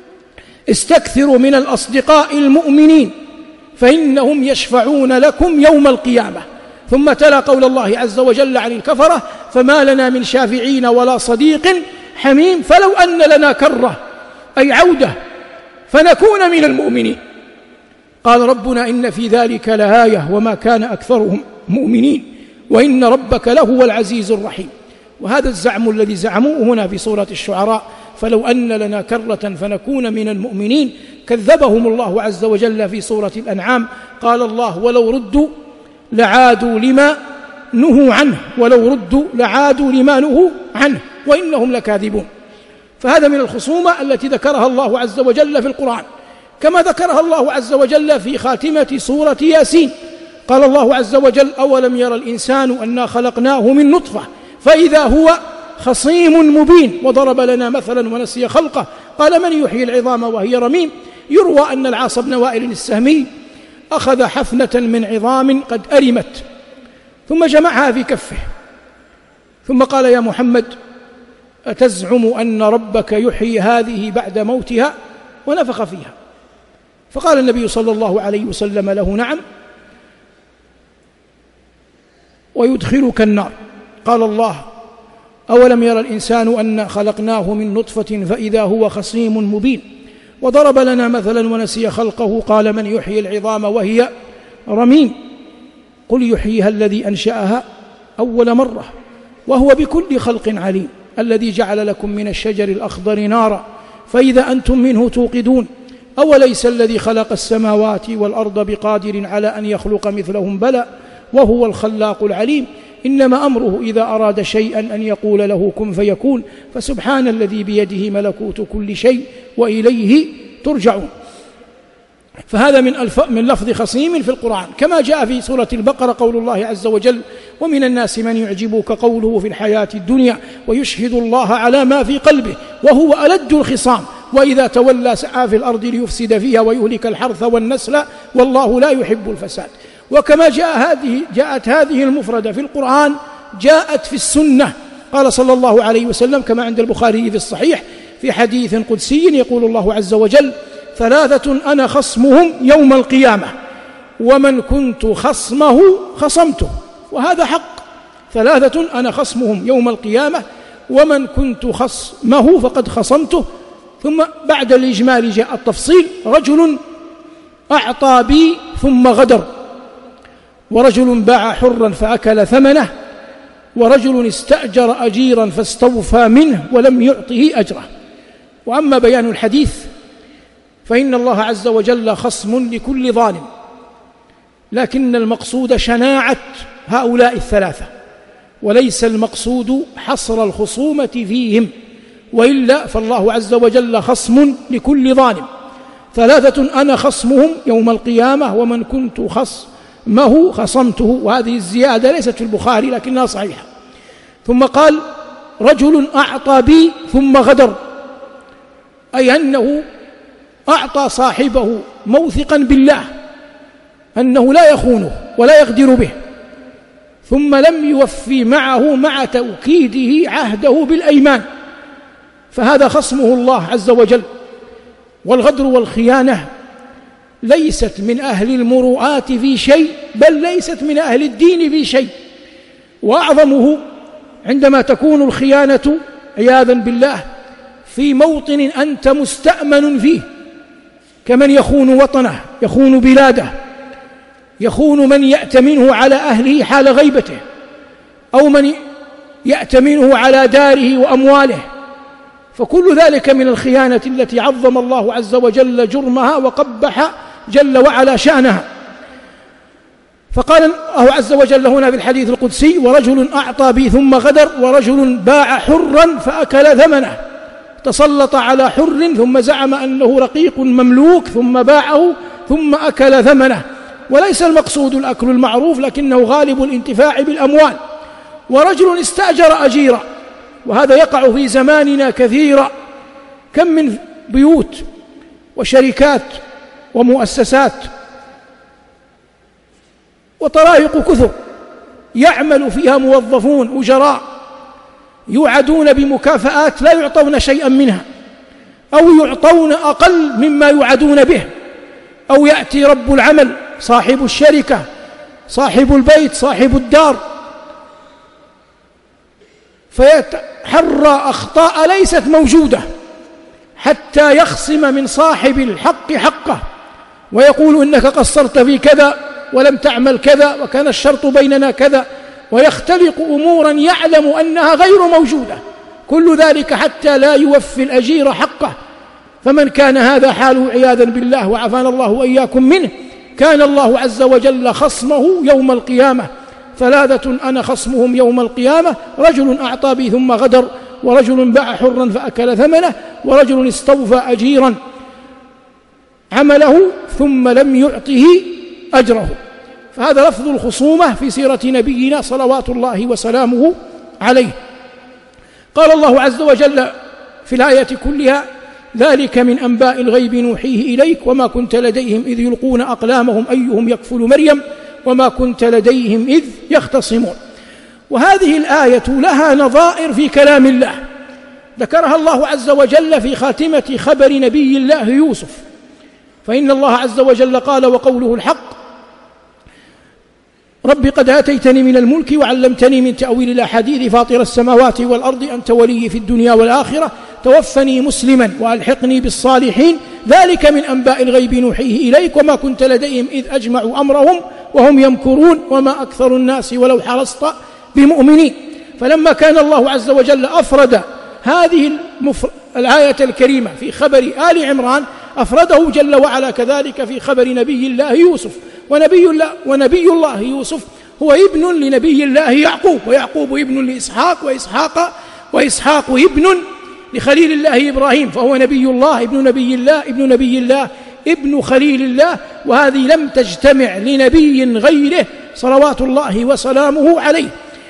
استكثروا من الأصدقاء المؤمنين فإنهم يشفعون لكم يوم القيامة. ثم تلا قول الله عز وجل عن الكفرة: فما لنا من شافعين ولا صديق حميم فلو أن لنا كرة، أي عودة، فنكون من المؤمنين. قال ربنا: إن في ذلك لآية وما كان أكثرهم مؤمنين وإن ربك لهو العزيز الرحيم. وهذا الزعم الذي زعموه هنا في سورة الشعراء، فلو أن لنا كرة فنكون من المؤمنين، كذبهم الله عز وجل في سورة الأنعام. قال الله: ولو ردوا لعادوا لما نهوا عنه ولو ردوا لعادوا لما نهوا عنه وإنهم لكاذبون. فهذا من الخصومة التي ذكرها الله عز وجل في القرآن، كما ذكرها الله عز وجل في خاتمة سورة ياسين. قال الله عز وجل: أولم يرى الإنسان أنا خلقناه من نطفة فإذا هو خصيم مبين وضرب لنا مثلا ونسي خلقه قال من يحيي العظام وهي رميم. يروى أن العاص بن وائل السهمي أخذ حفنة من عظام قد أرمت ثم جمعها في كفه ثم قال: يا محمد، أتزعم أن ربك يحيي هذه بعد موتها؟ ونفخ فيها. فقال النبي صلى الله عليه وسلم له: نعم، ويدخلك النار. قال الله: أولم يرى الإنسان أنا خلقناه من نطفة فإذا هو خصيم مبين وضرب لنا مثلا ونسي خلقه قال من يحيي العظام وهي رميم. قل يحييها الذي أنشأها أول مرة وهو بكل خلق عليم الذي جعل لكم من الشجر الأخضر نارا فإذا أنتم منه توقدون أوليس الذي خلق السماوات والأرض بقادر على أن يخلق مثلهم بلى وهو الخلاق العليم إنما أمره إذا أراد شيئا أن يقول له كن فيكون فسبحان الذي بيده ملكوت كل شيء وإليه ترجعون. فهذا من, الف... من لفظ خصيم في القرآن، كما جاء في سورة البقرة قول الله عز وجل: ومن الناس من يعجبك قوله في الحياة الدنيا ويشهد الله على ما في قلبه وهو ألد الخصام وإذا تولى سعى في الأرض ليفسد فيها ويهلك الحرث والنسل والله لا يحب الفساد. وكما جاء هذه جاءت هذه المفردة في القرآن جاءت في السنة. قال صلى الله عليه وسلم كما عند البخاري في الصحيح في حديث قدسي يقول الله عز وجل: ثلاثة أنا خصمهم يوم القيامة ومن كنت خصمه خصمته. وهذا حق، ثلاثة أنا خصمهم يوم القيامة ومن كنت خصمه فقد خصمته. ثم بعد الإجمال جاء التفصيل: رجل أعطى بي ثم غدر، ورجل باع حرا فأكل ثمنه، ورجل استأجر أجيرا فاستوفى منه ولم يعطه أجره. وأما بيان الحديث فإن الله عز وجل خصم لكل ظالم، لكن المقصود شناعة هؤلاء الثلاثة وليس المقصود حصر الخصومة فيهم، وإلا فالله عز وجل خصم لكل ظالم. ثلاثة أنا خصمهم يوم القيامة ومن كنت خصمه خصمته. وهذه الزيادة ليست في البخاري لكنها صحيحة. ثم قال: رجل أعطى بي ثم غدر، أي أنه أعطى صاحبه موثقا بالله أنه لا يخونه ولا يغدر به ثم لم يوفي معه مع توكيده عهده بالأيمان، فهذا خصمه الله عز وجل. والغدر والخيانة ليست من أهل المروءات في شيء، بل ليست من أهل الدين في شيء، وأعظمه عندما تكون الخيانة عياذا بالله في موطن أنت مستأمن فيه، كمن يخون وطنه، يخون بلاده، يخون من يأتمنه على أهله حال غيبته، أو من يأتمنه على داره وأمواله، فكل ذلك من الخيانة التي عظم الله عز وجل جرمها وقبح جل وعلا شأنها. فقال الله عز وجل هنا في الحديث القدسي: ورجل أعطى بي ثم غدر، ورجل باع حرا فأكل ثمنه، تسلط على حر ثم زعم أنه رقيق مملوك ثم باعه ثم أكل ثمنه. وليس المقصود الأكل المعروف لكنه غالب الانتفاع بالأموال. ورجل استأجر أجيرا، وهذا يقع في زماننا كثيرا، كم من بيوت وشركات ومؤسسات وطرائق كثر يعمل فيها موظفون أجراء يوعدون بمكافآت لا يعطون شيئا منها، أو يعطون أقل مما يوعدون به، أو يأتي رب العمل صاحب الشركة صاحب البيت صاحب الدار فيتحرى أخطاء ليست موجودة حتى يخصم من صاحب الحق حقه ويقول إنك قصرت في كذا ولم تعمل كذا وكان الشرط بيننا كذا، ويختلق أمورا يعلم أنها غير موجودة، كل ذلك حتى لا يوفي الأجير حقه. فمن كان هذا حاله عياذا بالله وعافانا الله وإياكم منه كان الله عز وجل خصمه يوم القيامة ثلاثة أنا خصمهم يوم القيامة: رجل أعطى بي ثم غدر، ورجل باع حرا فأكل ثمنه، ورجل استوفى أجيرا عمله ثم لم يعطه أجره. فهذا لفظ الخصومة في سيرة نبينا صلوات الله وسلامه عليه. قال الله عز وجل في الآية كلها: ذلك من أنباء الغيب نوحيه إليك وما كنت لديهم إذ يلقون أقلامهم أيهم يكفل مريم وما كنت لديهم إذ يختصمون. وهذه الآية لها نظائر في كلام الله ذكرها الله عز وجل في خاتمة خبر نبي الله يوسف، فإن الله عز وجل قال: وقوله الحق رب قد آتيتني من الملك وعلمتني من تأويل الأحاديث فاطر السماوات والأرض أنت ولي في الدنيا والآخرة توفني مسلما وألحقني بالصالحين ذلك من أنباء الغيب نوحيه إليك وما كنت لديهم إذ أجمعوا أمرهم وهم يمكرون وما أكثر الناس ولو حرصت بمؤمنين. فلما كان الله عز وجل أفرد هذه المفر... الآية الكريمة في خبر آل عمران، أفرده جل وعلا كذلك في خبر نبي الله يوسف. ونبي الله, ونبي الله يوسف هو ابن لنبي الله يعقوب، ويعقوب ابن لإسحاق، وإسحاق وإسحاق ابن لخليل الله إبراهيم، فهو نبي الله ابن نبي الله ابن نبي الله ابن خليل الله. وهذه لم تجتمع لنبي غيره صلوات الله وسلامه عليه.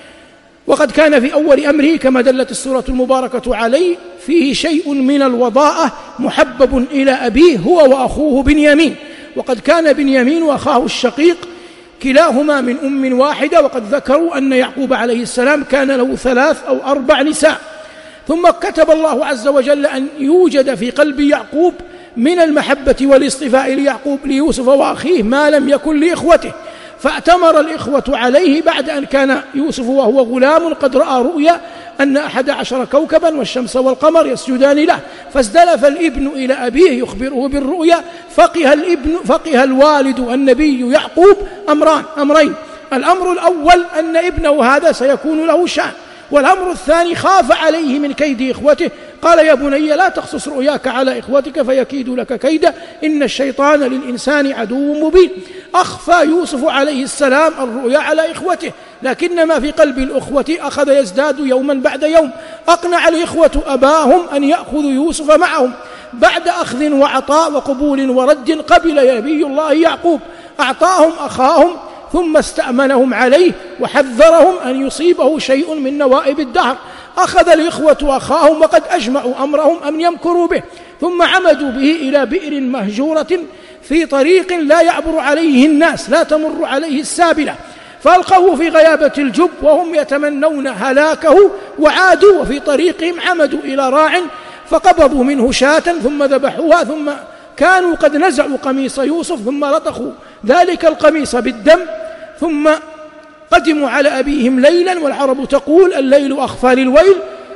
وقد كان في أول أمره كما دلت السورة المباركة عليه فيه شيء من الوضاءة محبب إلى أبيه هو وأخوه بنيامين. وقد كان بنيامين وأخاه الشقيق كلاهما من أم واحدة، وقد ذكروا أن يعقوب عليه السلام كان له ثلاث أو أربع نساء. ثم كتب الله عز وجل أن يوجد في قلب يعقوب من المحبة والاصطفاء ليعقوب ليوسف وأخيه ما لم يكن لإخوته، فأتمر الإخوة عليه بعد أن كان يوسف وهو غلام قد رأى رؤيا أن أحد عشر كوكبا والشمس والقمر يسجدان له، فازدلف الابن إلى أبيه يخبره بالرؤيا. فقه الابن فقه الوالد النبي يعقوب أمران أمرين: الأمر الأول أن ابنه هذا سيكون له شأن، والأمر الثاني خاف عليه من كيد إخوته، قال: يا بني لا تقصص رؤياك على إخوتك فيكيدوا لك كيدا إن الشيطان للإنسان عدو مبين. أخفى يوسف عليه السلام الرؤيا على إخوته، لكن ما في قلب الأخوة أخذ يزداد يوما بعد يوم. أقنع الإخوة أباهم أن يأخذوا يوسف معهم. بعد أخذ وعطاء وقبول ورد قبل نبي الله يعقوب، أعطاهم أخاهم ثم استأمنهم عليه وحذرهم أن يصيبه شيء من نوائب الدهر. أخذ الإخوة أخاهم وقد أجمعوا أمرهم أن يمكروا به، ثم عمدوا به إلى بئر مهجورة في طريق لا يعبر عليه الناس، لا تمر عليه السابلة، فألقوه في غيابة الجب وهم يتمنون هلاكه، وعادوا وفي طريقهم عمدوا إلى راع فقبضوا منه شاة ثم ذبحوها، ثم كانوا قد نزعوا قميص يوسف ثم لطخوا ذلك القميص بالدم، ثم قدموا على أبيهم ليلا، والعرب تقول الليل أخفى للويل،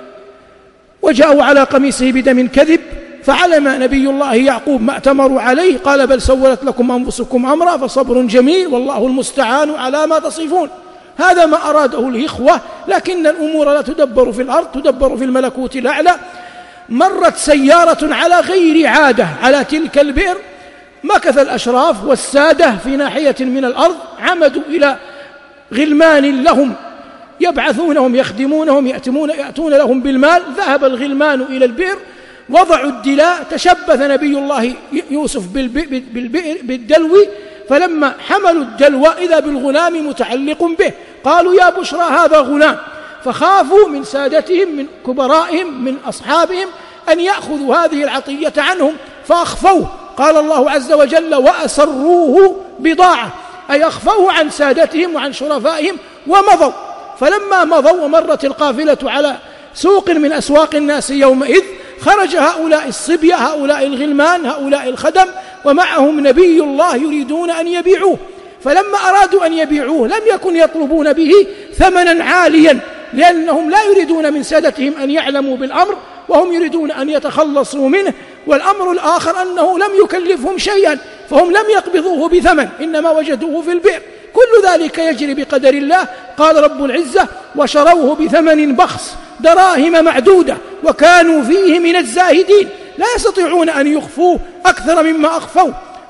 وجاءوا على قميصه بدم كذب. فعلم نبي الله يعقوب ما أتمروا عليه، قال: بل سولت لكم أنفسكم أمرا فصبر جميل والله المستعان على ما تصفون. هذا ما أراده الإخوة، لكن الأمور لا تدبر في الأرض، تدبر في الملكوت الأعلى. مرت سيارة على غير عادة على تلك البئر، مكث الأشراف والسادة في ناحية من الأرض، عمدوا إلى غلمان لهم يبعثونهم يخدمونهم يأتون, يأتون لهم بالمال. ذهب الغلمان إلى البئر، وضعوا الدلاء، تشبث نبي الله يوسف بالبئر بالدلو، فلما حملوا الدلو إذا بالغلام متعلق به، قالوا: يا بشرى هذا غلام. فخافوا من سادتهم من كبرائهم من أصحابهم أن يأخذوا هذه العطية عنهم فأخفوه. قال الله عز وجل: وأسروه بضاعة، أي أخفوه عن سادتهم وعن شرفائهم ومضوا. فلما مضوا ومرت القافلة على سوق من أسواق الناس يومئذ، خرج هؤلاء الصبية هؤلاء الغلمان هؤلاء الخدم ومعهم نبي الله يريدون أن يبيعوه. فلما أرادوا أن يبيعوه لم يكن يطلبون به ثمنا عاليا، لأنهم لا يريدون من سادتهم أن يعلموا بالأمر، وهم يريدون أن يتخلصوا منه. والأمر الآخر أنه لم يكلفهم شيئا، فهم لم يقبضوه بثمن، إنما وجدوه في البئر. كل ذلك يجري بقدر الله. قال رب العزة: وشروه بثمن بخس دراهم معدودة وكانوا فيه من الزاهدين. لا يستطيعون أن يخفوه أكثر مما أخفوا.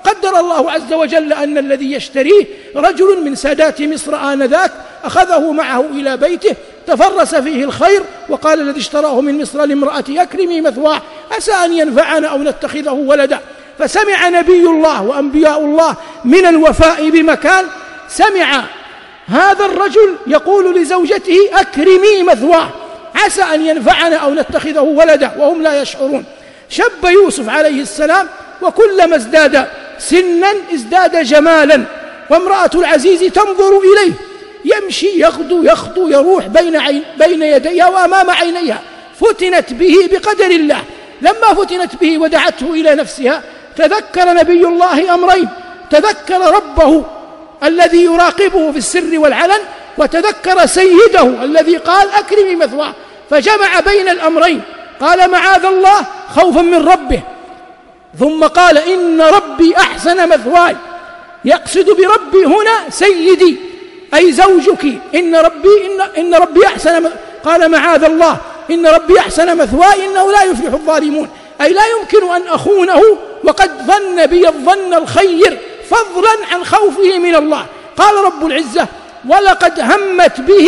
قدر الله عز وجل أن الذي يشتريه رجل من سادات مصر آنذاك، أخذه معه إلى بيته، تفرس فيه الخير، وقال الذي اشتراه من مصر لامرأتي أكرمي مثواه عسى أن ينفعنا أو نتخذه ولدا. فسمع نبي الله وأنبياء الله من الوفاء بمكان، سمع هذا الرجل يقول لزوجته أكرمي مثواه عسى أن ينفعنا أو نتخذه ولدا، وهم لا يشعرون. شب يوسف عليه السلام، وكلما ازداد سنا ازداد جمالا، وامرأة العزيز تنظر إليه يمشي يغدو يخطو يروح بين, عين بين يديها وأمام عينيها. فتنت به بقدر الله. لما فتنت به ودعته إلى نفسها تذكر نبي الله أمرين: تذكر ربه الذي يراقبه في السر والعلن، وتذكر سيده الذي قال أكرمي مثواه، فجمع بين الأمرين. قال معاذ الله خوفا من ربه، ثم قال إن ربي أحسن مثواي، يقصد بربي هنا سيدي أي زوجك. إن ربي إن, إن ربي أحسن، قال معاذ الله إن ربي أحسن مثواي إنه لا يفلح الظالمون، أي لا يمكن أن أخونه وقد ظن بي الظن الخير فضلا عن خوفه من الله. قال رب العزة ولقد همت به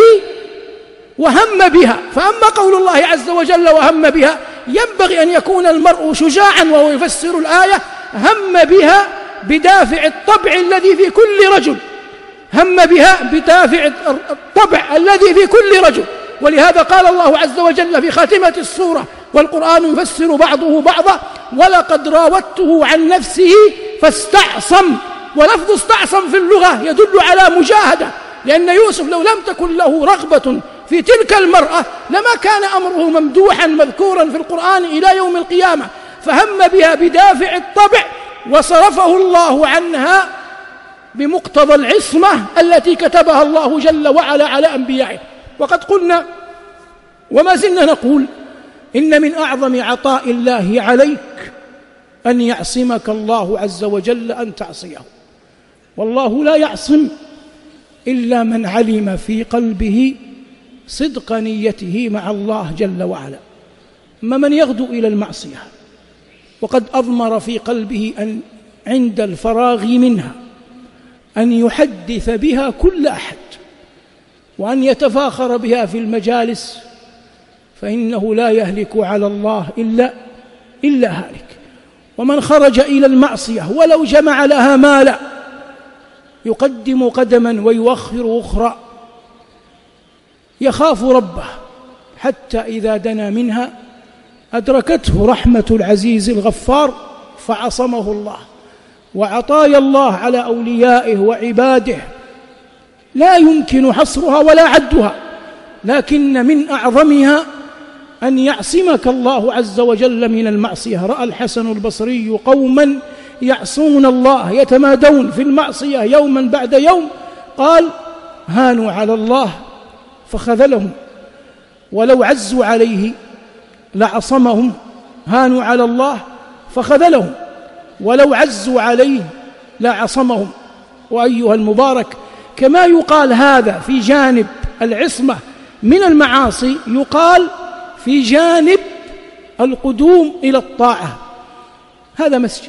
وهم بها. فأما قول الله عز وجل وهم بها، ينبغي أن يكون المرء شجاعا وهو يفسر الآية. هم بها بدافع الطبع الذي في كل رجل، هم بها بدافع الطبع الذي في كل رجل. ولهذا قال الله عز وجل في خاتمة السورة والقرآن يفسر بعضه بعضا: ولقد راودته عن نفسه فاستعصم. ولفظ استعصم في اللغة يدل على مجاهدة، لأن يوسف لو لم تكن له رغبة في تلك المرأة لما كان أمره ممدوحا مذكورا في القرآن إلى يوم القيامة. فهم بها بدافع الطبع، وصرفه الله عنها بمقتضى العصمة التي كتبها الله جل وعلا على أنبيائه. وقد قلنا وما زلنا نقول إن من أعظم عطاء الله عليك أن يعصمك الله عز وجل أن تعصيه. والله لا يعصم إلا من علم في قلبه صدق نيته مع الله جل وعلا. أما من يغدو إلى المعصية وقد أضمر في قلبه أن عند الفراغ منها أن يحدث بها كل أحد وأن يتفاخر بها في المجالس، فإنه لا يهلك على الله إلا, إلا هالك. ومن خرج إلى المعصية ولو جمع لها مالا يقدم قدما ويؤخر أخرى، يخاف ربه حتى إذا دنا منها أدركته رحمة العزيز الغفار فعصمه الله. وعطايا الله على أوليائه وعباده لا يمكن حصرها ولا عدها، لكن من أعظمها أن يعصمك الله عز وجل من المعصية. رأى الحسن البصري قوما يعصون الله يتمادون في المعصية يوما بعد يوم، قال هانوا على الله فخذلهم، ولو عزوا عليه لعصمهم. هانوا على الله فخذلهم، ولو عزوا عليه لعصمهم. وأيها المبارك، كما يقال هذا في جانب العصمة من المعاصي، يقال في جانب القدوم إلى الطاعة. هذا مسجد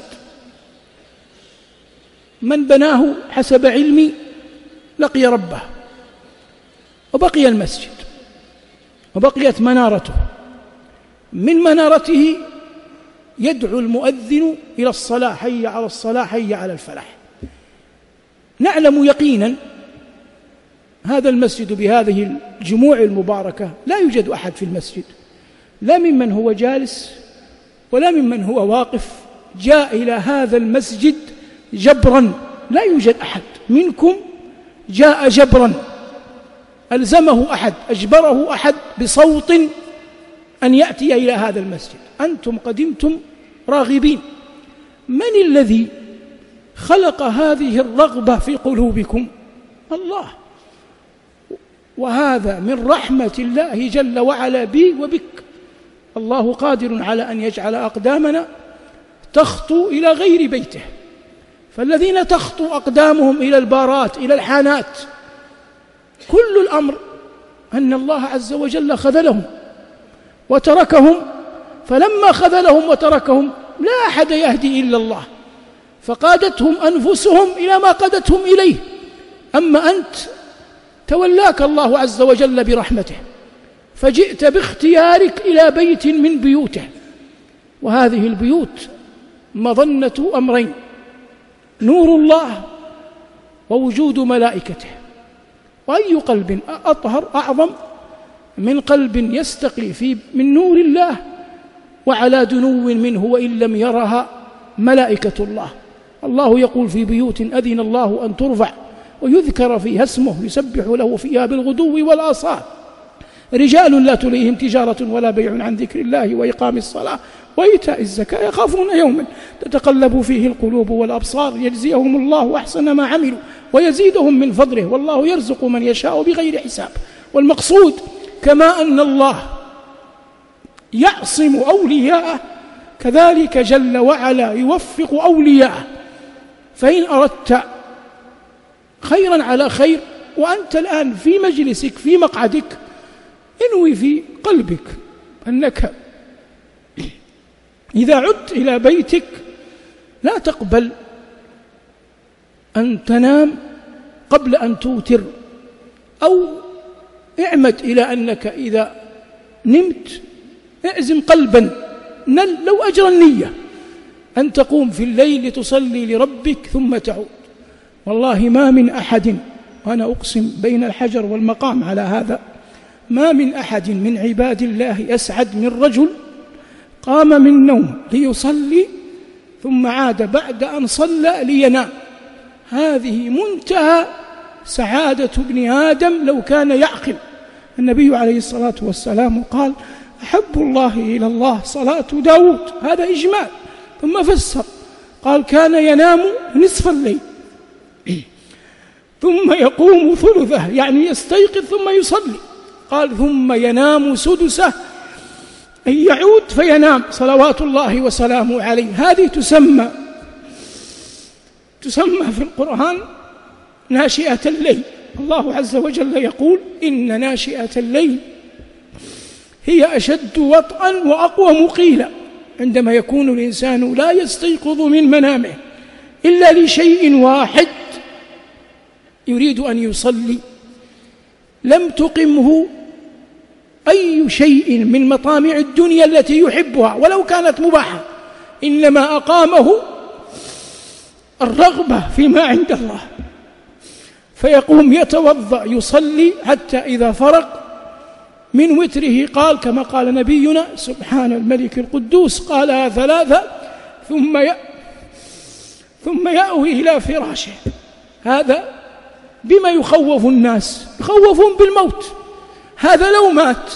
من بناه حسب علمي لقي ربه، وبقي المسجد وبقيت منارته. من منارته يدعو المؤذن إلى الصلاة: حي على الصلاة حي على الفلاح. نعلم يقينا هذا المسجد بهذه الجموع المباركة لا يوجد أحد في المسجد، لا ممن هو جالس ولا ممن هو واقف، جاء إلى هذا المسجد جبرا. لا يوجد أحد منكم جاء جبرا، ألزمه أحد، أجبره أحد بصوت أن يأتي إلى هذا المسجد. أنتم قدمتم راغبين. من الذي خلق هذه الرغبة في قلوبكم؟ الله. وهذا من رحمة الله جل وعلا بي وبك. الله قادر على أن يجعل أقدامنا تخطو إلى غير بيته، فالذين تخطو أقدامهم إلى البارات إلى الحانات كل الأمر أن الله عز وجل خذلهم وتركهم. فلما خذلهم وتركهم لا أحد يهدي إلا الله، فقادتهم أنفسهم إلى ما قادتهم إليه. أما أنت تولاك الله عز وجل برحمته فجئت باختيارك إلى بيت من بيوته، وهذه البيوت مظنة أمرين: نور الله ووجود ملائكته. وأي قلب أطهر أعظم من قلب يستقي في من نور الله وعلى دنو منه وإن لم يرها ملائكة الله. الله يقول في بيوت أذن الله أن ترفع ويذكر فيها اسمه يسبح له فيها بالغدو والآصال رجال لا تليهم تجارة ولا بيع عن ذكر الله وإقام الصلاة وإيتاء الزكاة يخافون يوما تتقلب فيه القلوب والأبصار يجزيهم الله أحسن ما عملوا ويزيدهم من فضله والله يرزق من يشاء بغير حساب. والمقصود كما أن الله يعصم أولياءه كذلك جل وعلا يوفق أولياءه. فإن أردت خيرا على خير وأنت الآن في مجلسك في مقعدك انوي في قلبك أنك إذا عدت إلى بيتك لا تقبل أن تنام قبل أن توتر، أو اعمد إلى أنك إذا نمت اعزم قلبا لو أجر النية أن تقوم في الليل لتصلي لربك ثم تعود. والله ما من أحد، وأنا أقسم بين الحجر والمقام على هذا، ما من أحد من عباد الله أسعد من رجل قام من نوم ليصلي ثم عاد بعد أن صلى لينام. هذه منتهى سعادة ابن آدم لو كان يعقل. النبي عليه الصلاة والسلام قال: أحب الله إلى الله صلاة داود، هذا إجمال، ثم فسر قال: كان ينام نصف الليل ثم يقوم ثلثه، يعني يستيقظ ثم يصلي. قال: ثم ينام سدسه، أن يعود فينام صلوات الله وسلامه عليه. هذه تسمى تسمى في القرآن ناشئة الليل. الله عز وجل يقول: إن ناشئة الليل هي أشد وطئا وأقوى مقيلا. عندما يكون الإنسان لا يستيقظ من منامه إلا لشيء واحد، يريد أن يصلي، لم تقمه أي شيء من مطامع الدنيا التي يحبها ولو كانت مباحة، إنما أقامه الرغبة فيما عند الله، فيقوم يتوضأ يصلي حتى إذا فرغ من وتره قال كما قال نبينا: سبحان الملك القدوس، قالها ثلاثة ثم ي... ثم يأوي إلى فراشه. هذا بما يخوف الناس؟ يخوفون بالموت. هذا لو مات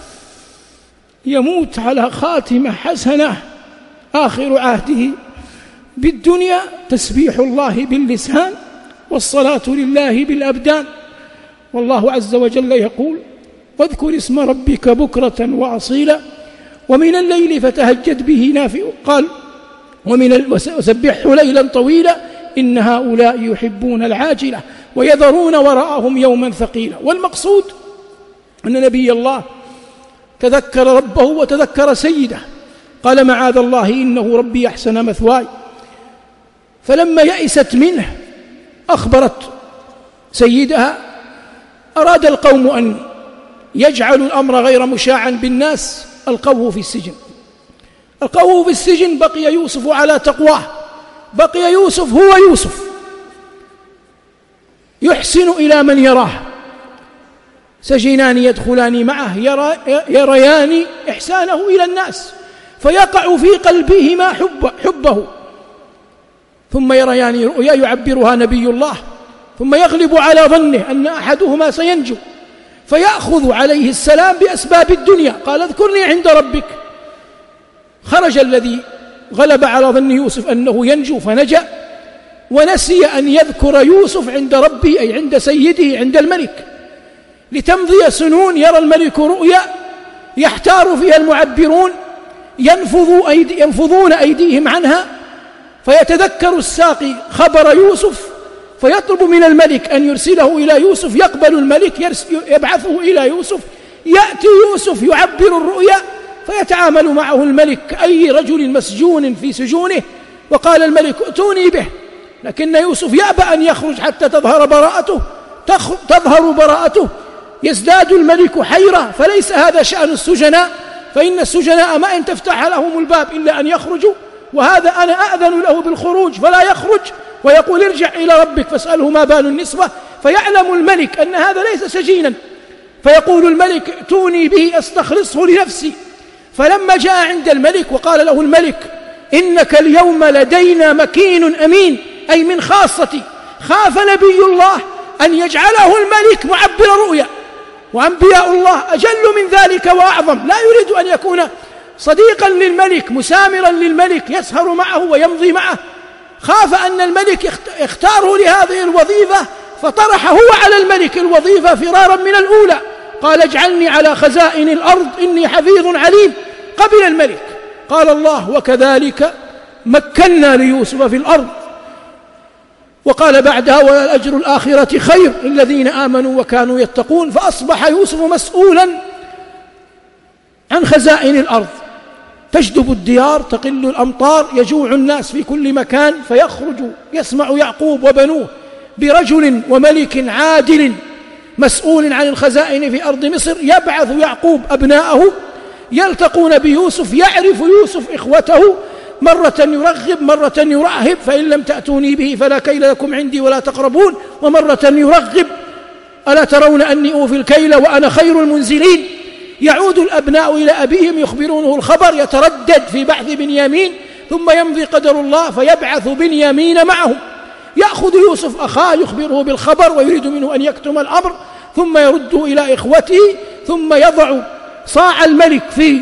يموت على خاتمة حسنة، آخر عهده بالدنيا تسبيح الله باللسان والصلاة لله بالأبدان. والله عز وجل يقول: واذكر اسم ربك بكرة وأصيلا ومن الليل فتهجد به نافع. قال: ومن وسبحه ليلا طويلا إن هؤلاء يحبون العاجلة ويذرون وراءهم يوما ثقيلا. والمقصود أن نبي الله تذكر ربه وتذكر سيده، قال: معاذ الله إنه ربي أحسن مثواي. فلما يئست منه أخبرت سيدها: أراد القوم أن يجعلوا الأمر غير مشاعا بالناس، ألقوه في السجن. ألقوه في السجن، بقي يوسف على تقواه، بقي يوسف هو يوسف، يحسن إلى من يراه. سجنان يدخلان معه يرى يريان إحسانه إلى الناس، فيقع في قلبهما حب حبه، ثم يريان رؤيا يعبرها نبي الله، ثم يغلب على ظنه أن أحدهما سينجو، فيأخذ عليه السلام بأسباب الدنيا. قال: اذكرني عند ربك. خرج الذي غلب على ظن يوسف أنه ينجو فنجا، ونسي أن يذكر يوسف عند ربه، أي عند سيده، عند الملك، لتمضي سنون يرى الملك رؤيا يحتار فيها المعبرون، ينفضوا أيدي ينفضون أيديهم عنها، فيتذكر الساقي خبر يوسف فيطلب من الملك أن يرسله إلى يوسف، يقبل الملك يبعثه إلى يوسف، يأتي يوسف يعبر الرؤيا فيتعامل معه الملك كأي رجل مسجون في سجونه، وقال الملك ائتوني به، لكن يوسف يأبى أن يخرج حتى تظهر براءته تظهر براءته يزداد الملك حيرة، فليس هذا شأن السجناء، فإن السجناء ما إن تفتح لهم الباب إلا أن يخرجوا، وهذا أنا أأذن له بالخروج فلا يخرج، ويقول ارجع إلى ربك فاسأله ما بال النسوة. فيعلم الملك أن هذا ليس سجينا، فيقول الملك ائتوني به أستخلصه لنفسي. فلما جاء عند الملك وقال له الملك إنك اليوم لدينا مكين أمين، أي من خاصتي، خاف نبي الله أن يجعله الملك معبر رؤيا، وأنبياء الله أجل من ذلك وأعظم، لا يريد أن يكون صديقا للملك مسامرا للملك يسهر معه ويمضي معه، خاف أن الملك اختاره لهذه الوظيفة، فطرح هو على الملك الوظيفة فرارا من الأولى، قال اجعلني على خزائن الأرض إني حفيظ عليم. قبل الملك. قال الله وكذلك مكنا ليوسف في الأرض، وقال بعدها والأجر الآخرة خير للذين آمنوا وكانوا يتقون. فأصبح يوسف مسؤولا عن خزائن الأرض، تجدب الديار، تقل الأمطار، يجوع الناس في كل مكان، فيخرج يسمع يعقوب وبنوه برجل وملك عادل مسؤول عن الخزائن في أرض مصر، يبعث يعقوب أبناءه يلتقون بيوسف، يعرف يوسف إخوته، مرة يرغب مرة يرهب، فإن لم تأتوني به فلا كيل لكم عندي ولا تقربون، ومرة يرغب ألا ترون أني أوفي الكيل وأنا خير المنزلين. يعود الأبناء إلى أبيهم يخبرونه الخبر، يتردد في بعث بنيامين، ثم يمضي قدر الله فيبعث بنيامين معهم، يأخذ يوسف أخاه يخبره بالخبر ويريد منه أن يكتم الأمر، ثم يرد إلى إخوته، ثم يضع صاع الملك في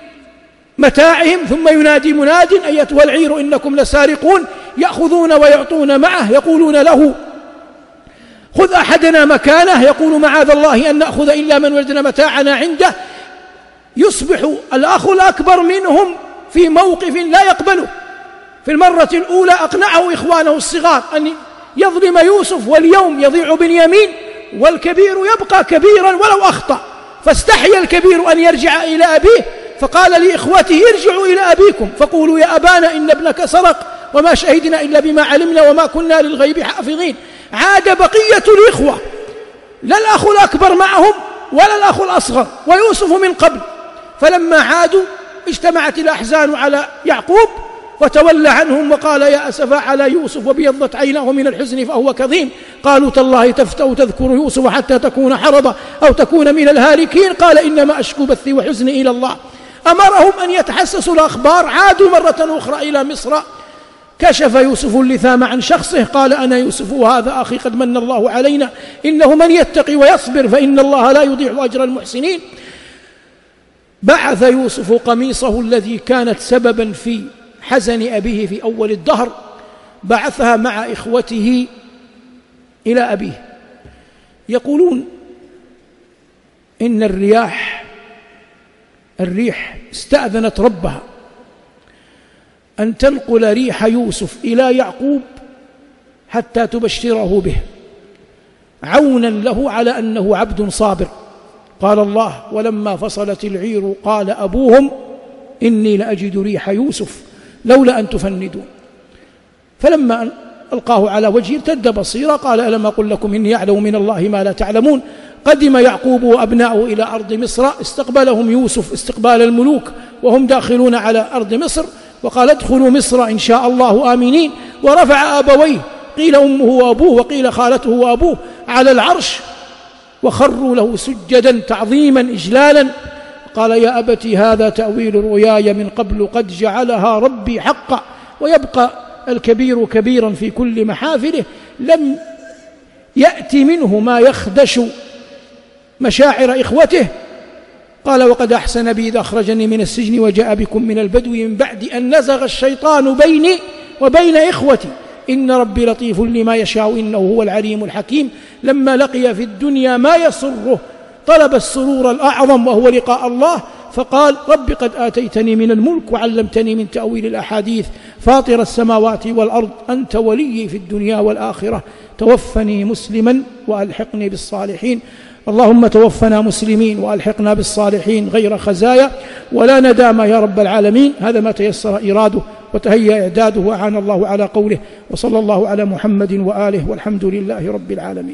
متاعهم، ثم ينادي مناد أيتها العير إنكم لسارقون، يأخذون ويعطون معه، يقولون له خذ أحدنا مكانه، يقول معاذ الله أن نأخذ إلا من وجدنا متاعنا عنده. يصبح الأخ الأكبر منهم في موقف لا يقبله. في المرة الأولى أقنعه إخوانه الصغار أن يظلم يوسف، واليوم يضيع بنيامين، والكبير يبقى كبيرا ولو أخطأ، فاستحي الكبير أن يرجع إلى أبيه، فقال لإخوته ارجعوا إلى أبيكم فقولوا يا أبانا إن ابنك سرق وما شهدنا إلا بما علمنا وما كنا للغيب حافظين. عاد بقية الإخوة، لا الأخ الأكبر معهم ولا الأخ الأصغر، ويوسف من قبل. فلما عادوا اجتمعت الأحزان على يعقوب وتولى عنهم وقال يا أسفا على يوسف وبيضت عيناه من الحزن فهو كظيم. قالوا تالله تفتأ تذكر يوسف حتى تكون حرضا أو تكون من الهالكين. قال إنما أشكو بثي وحزني إلى الله. أمرهم أن يتحسسوا الأخبار. عادوا مرة أخرى إلى مصر. كشف يوسف اللثام عن شخصه قال أنا يوسف وهذا أخي قد من الله علينا إنه من يتقي ويصبر فإن الله لا يضيع أجر المحسنين. بعث يوسف قميصه الذي كانت سببا في حزن أبيه في أول الدهر، بعثها مع إخوته إلى أبيه. يقولون إن الرياح الريح استأذنت ربها أن تنقل ريح يوسف إلى يعقوب حتى تبشره به، عونا له على أنه عبد صابر. قال الله ولما فصلت العير قال أبوهم إني لأجد ريح يوسف لولا أن تفندون. فلما ألقاه على وجهه ارتد بصيرا قال ألم أقل لكم إني أعلم من الله ما لا تعلمون. قدم يعقوب وأبناؤه إلى أرض مصر، استقبلهم يوسف استقبال الملوك وهم داخلون على أرض مصر، وقال ادخلوا مصر إن شاء الله آمنين. ورفع أبويه، قيل أمه وأبوه وقيل خالته وأبوه، على العرش وخروا له سجدا تعظيما إجلالا. قال يا أبتي هذا تأويل رؤياي من قبل قد جعلها ربي حقا. ويبقى الكبير كبيرا في كل محافله، لم يأتي منه ما يخدش مشاعر إخوته. قال وقد أحسن بي إذ أخرجني من السجن وجاء بكم من البدو من بعد أن نزغ الشيطان بيني وبين إخوتي إن ربي لطيف لما يشاء إنه هو العليم الحكيم. لما لقي في الدنيا ما يسره طلب السرور الأعظم وهو لقاء الله، فقال رب قد آتيتني من الملك وعلمتني من تأويل الأحاديث فاطر السماوات والأرض أنت ولي في الدنيا والآخرة توفني مسلما وألحقني بالصالحين. اللهم توفنا مسلمين وألحقنا بالصالحين غير خزايا ولا ندامة يا رب العالمين. هذا ما تيسر إراده، وتهيأ إعداده وأعان الله على قوله. وصلى الله على محمد وآله والحمد لله رب العالمين.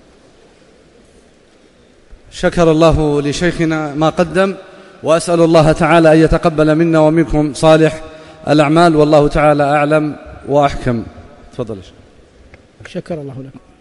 شكر الله لشيخنا ما قدم، وأسأل الله تعالى أن يتقبل منا ومنكم صالح الأعمال، والله تعالى أعلم وأحكم. تفضل. شكر الله لكم.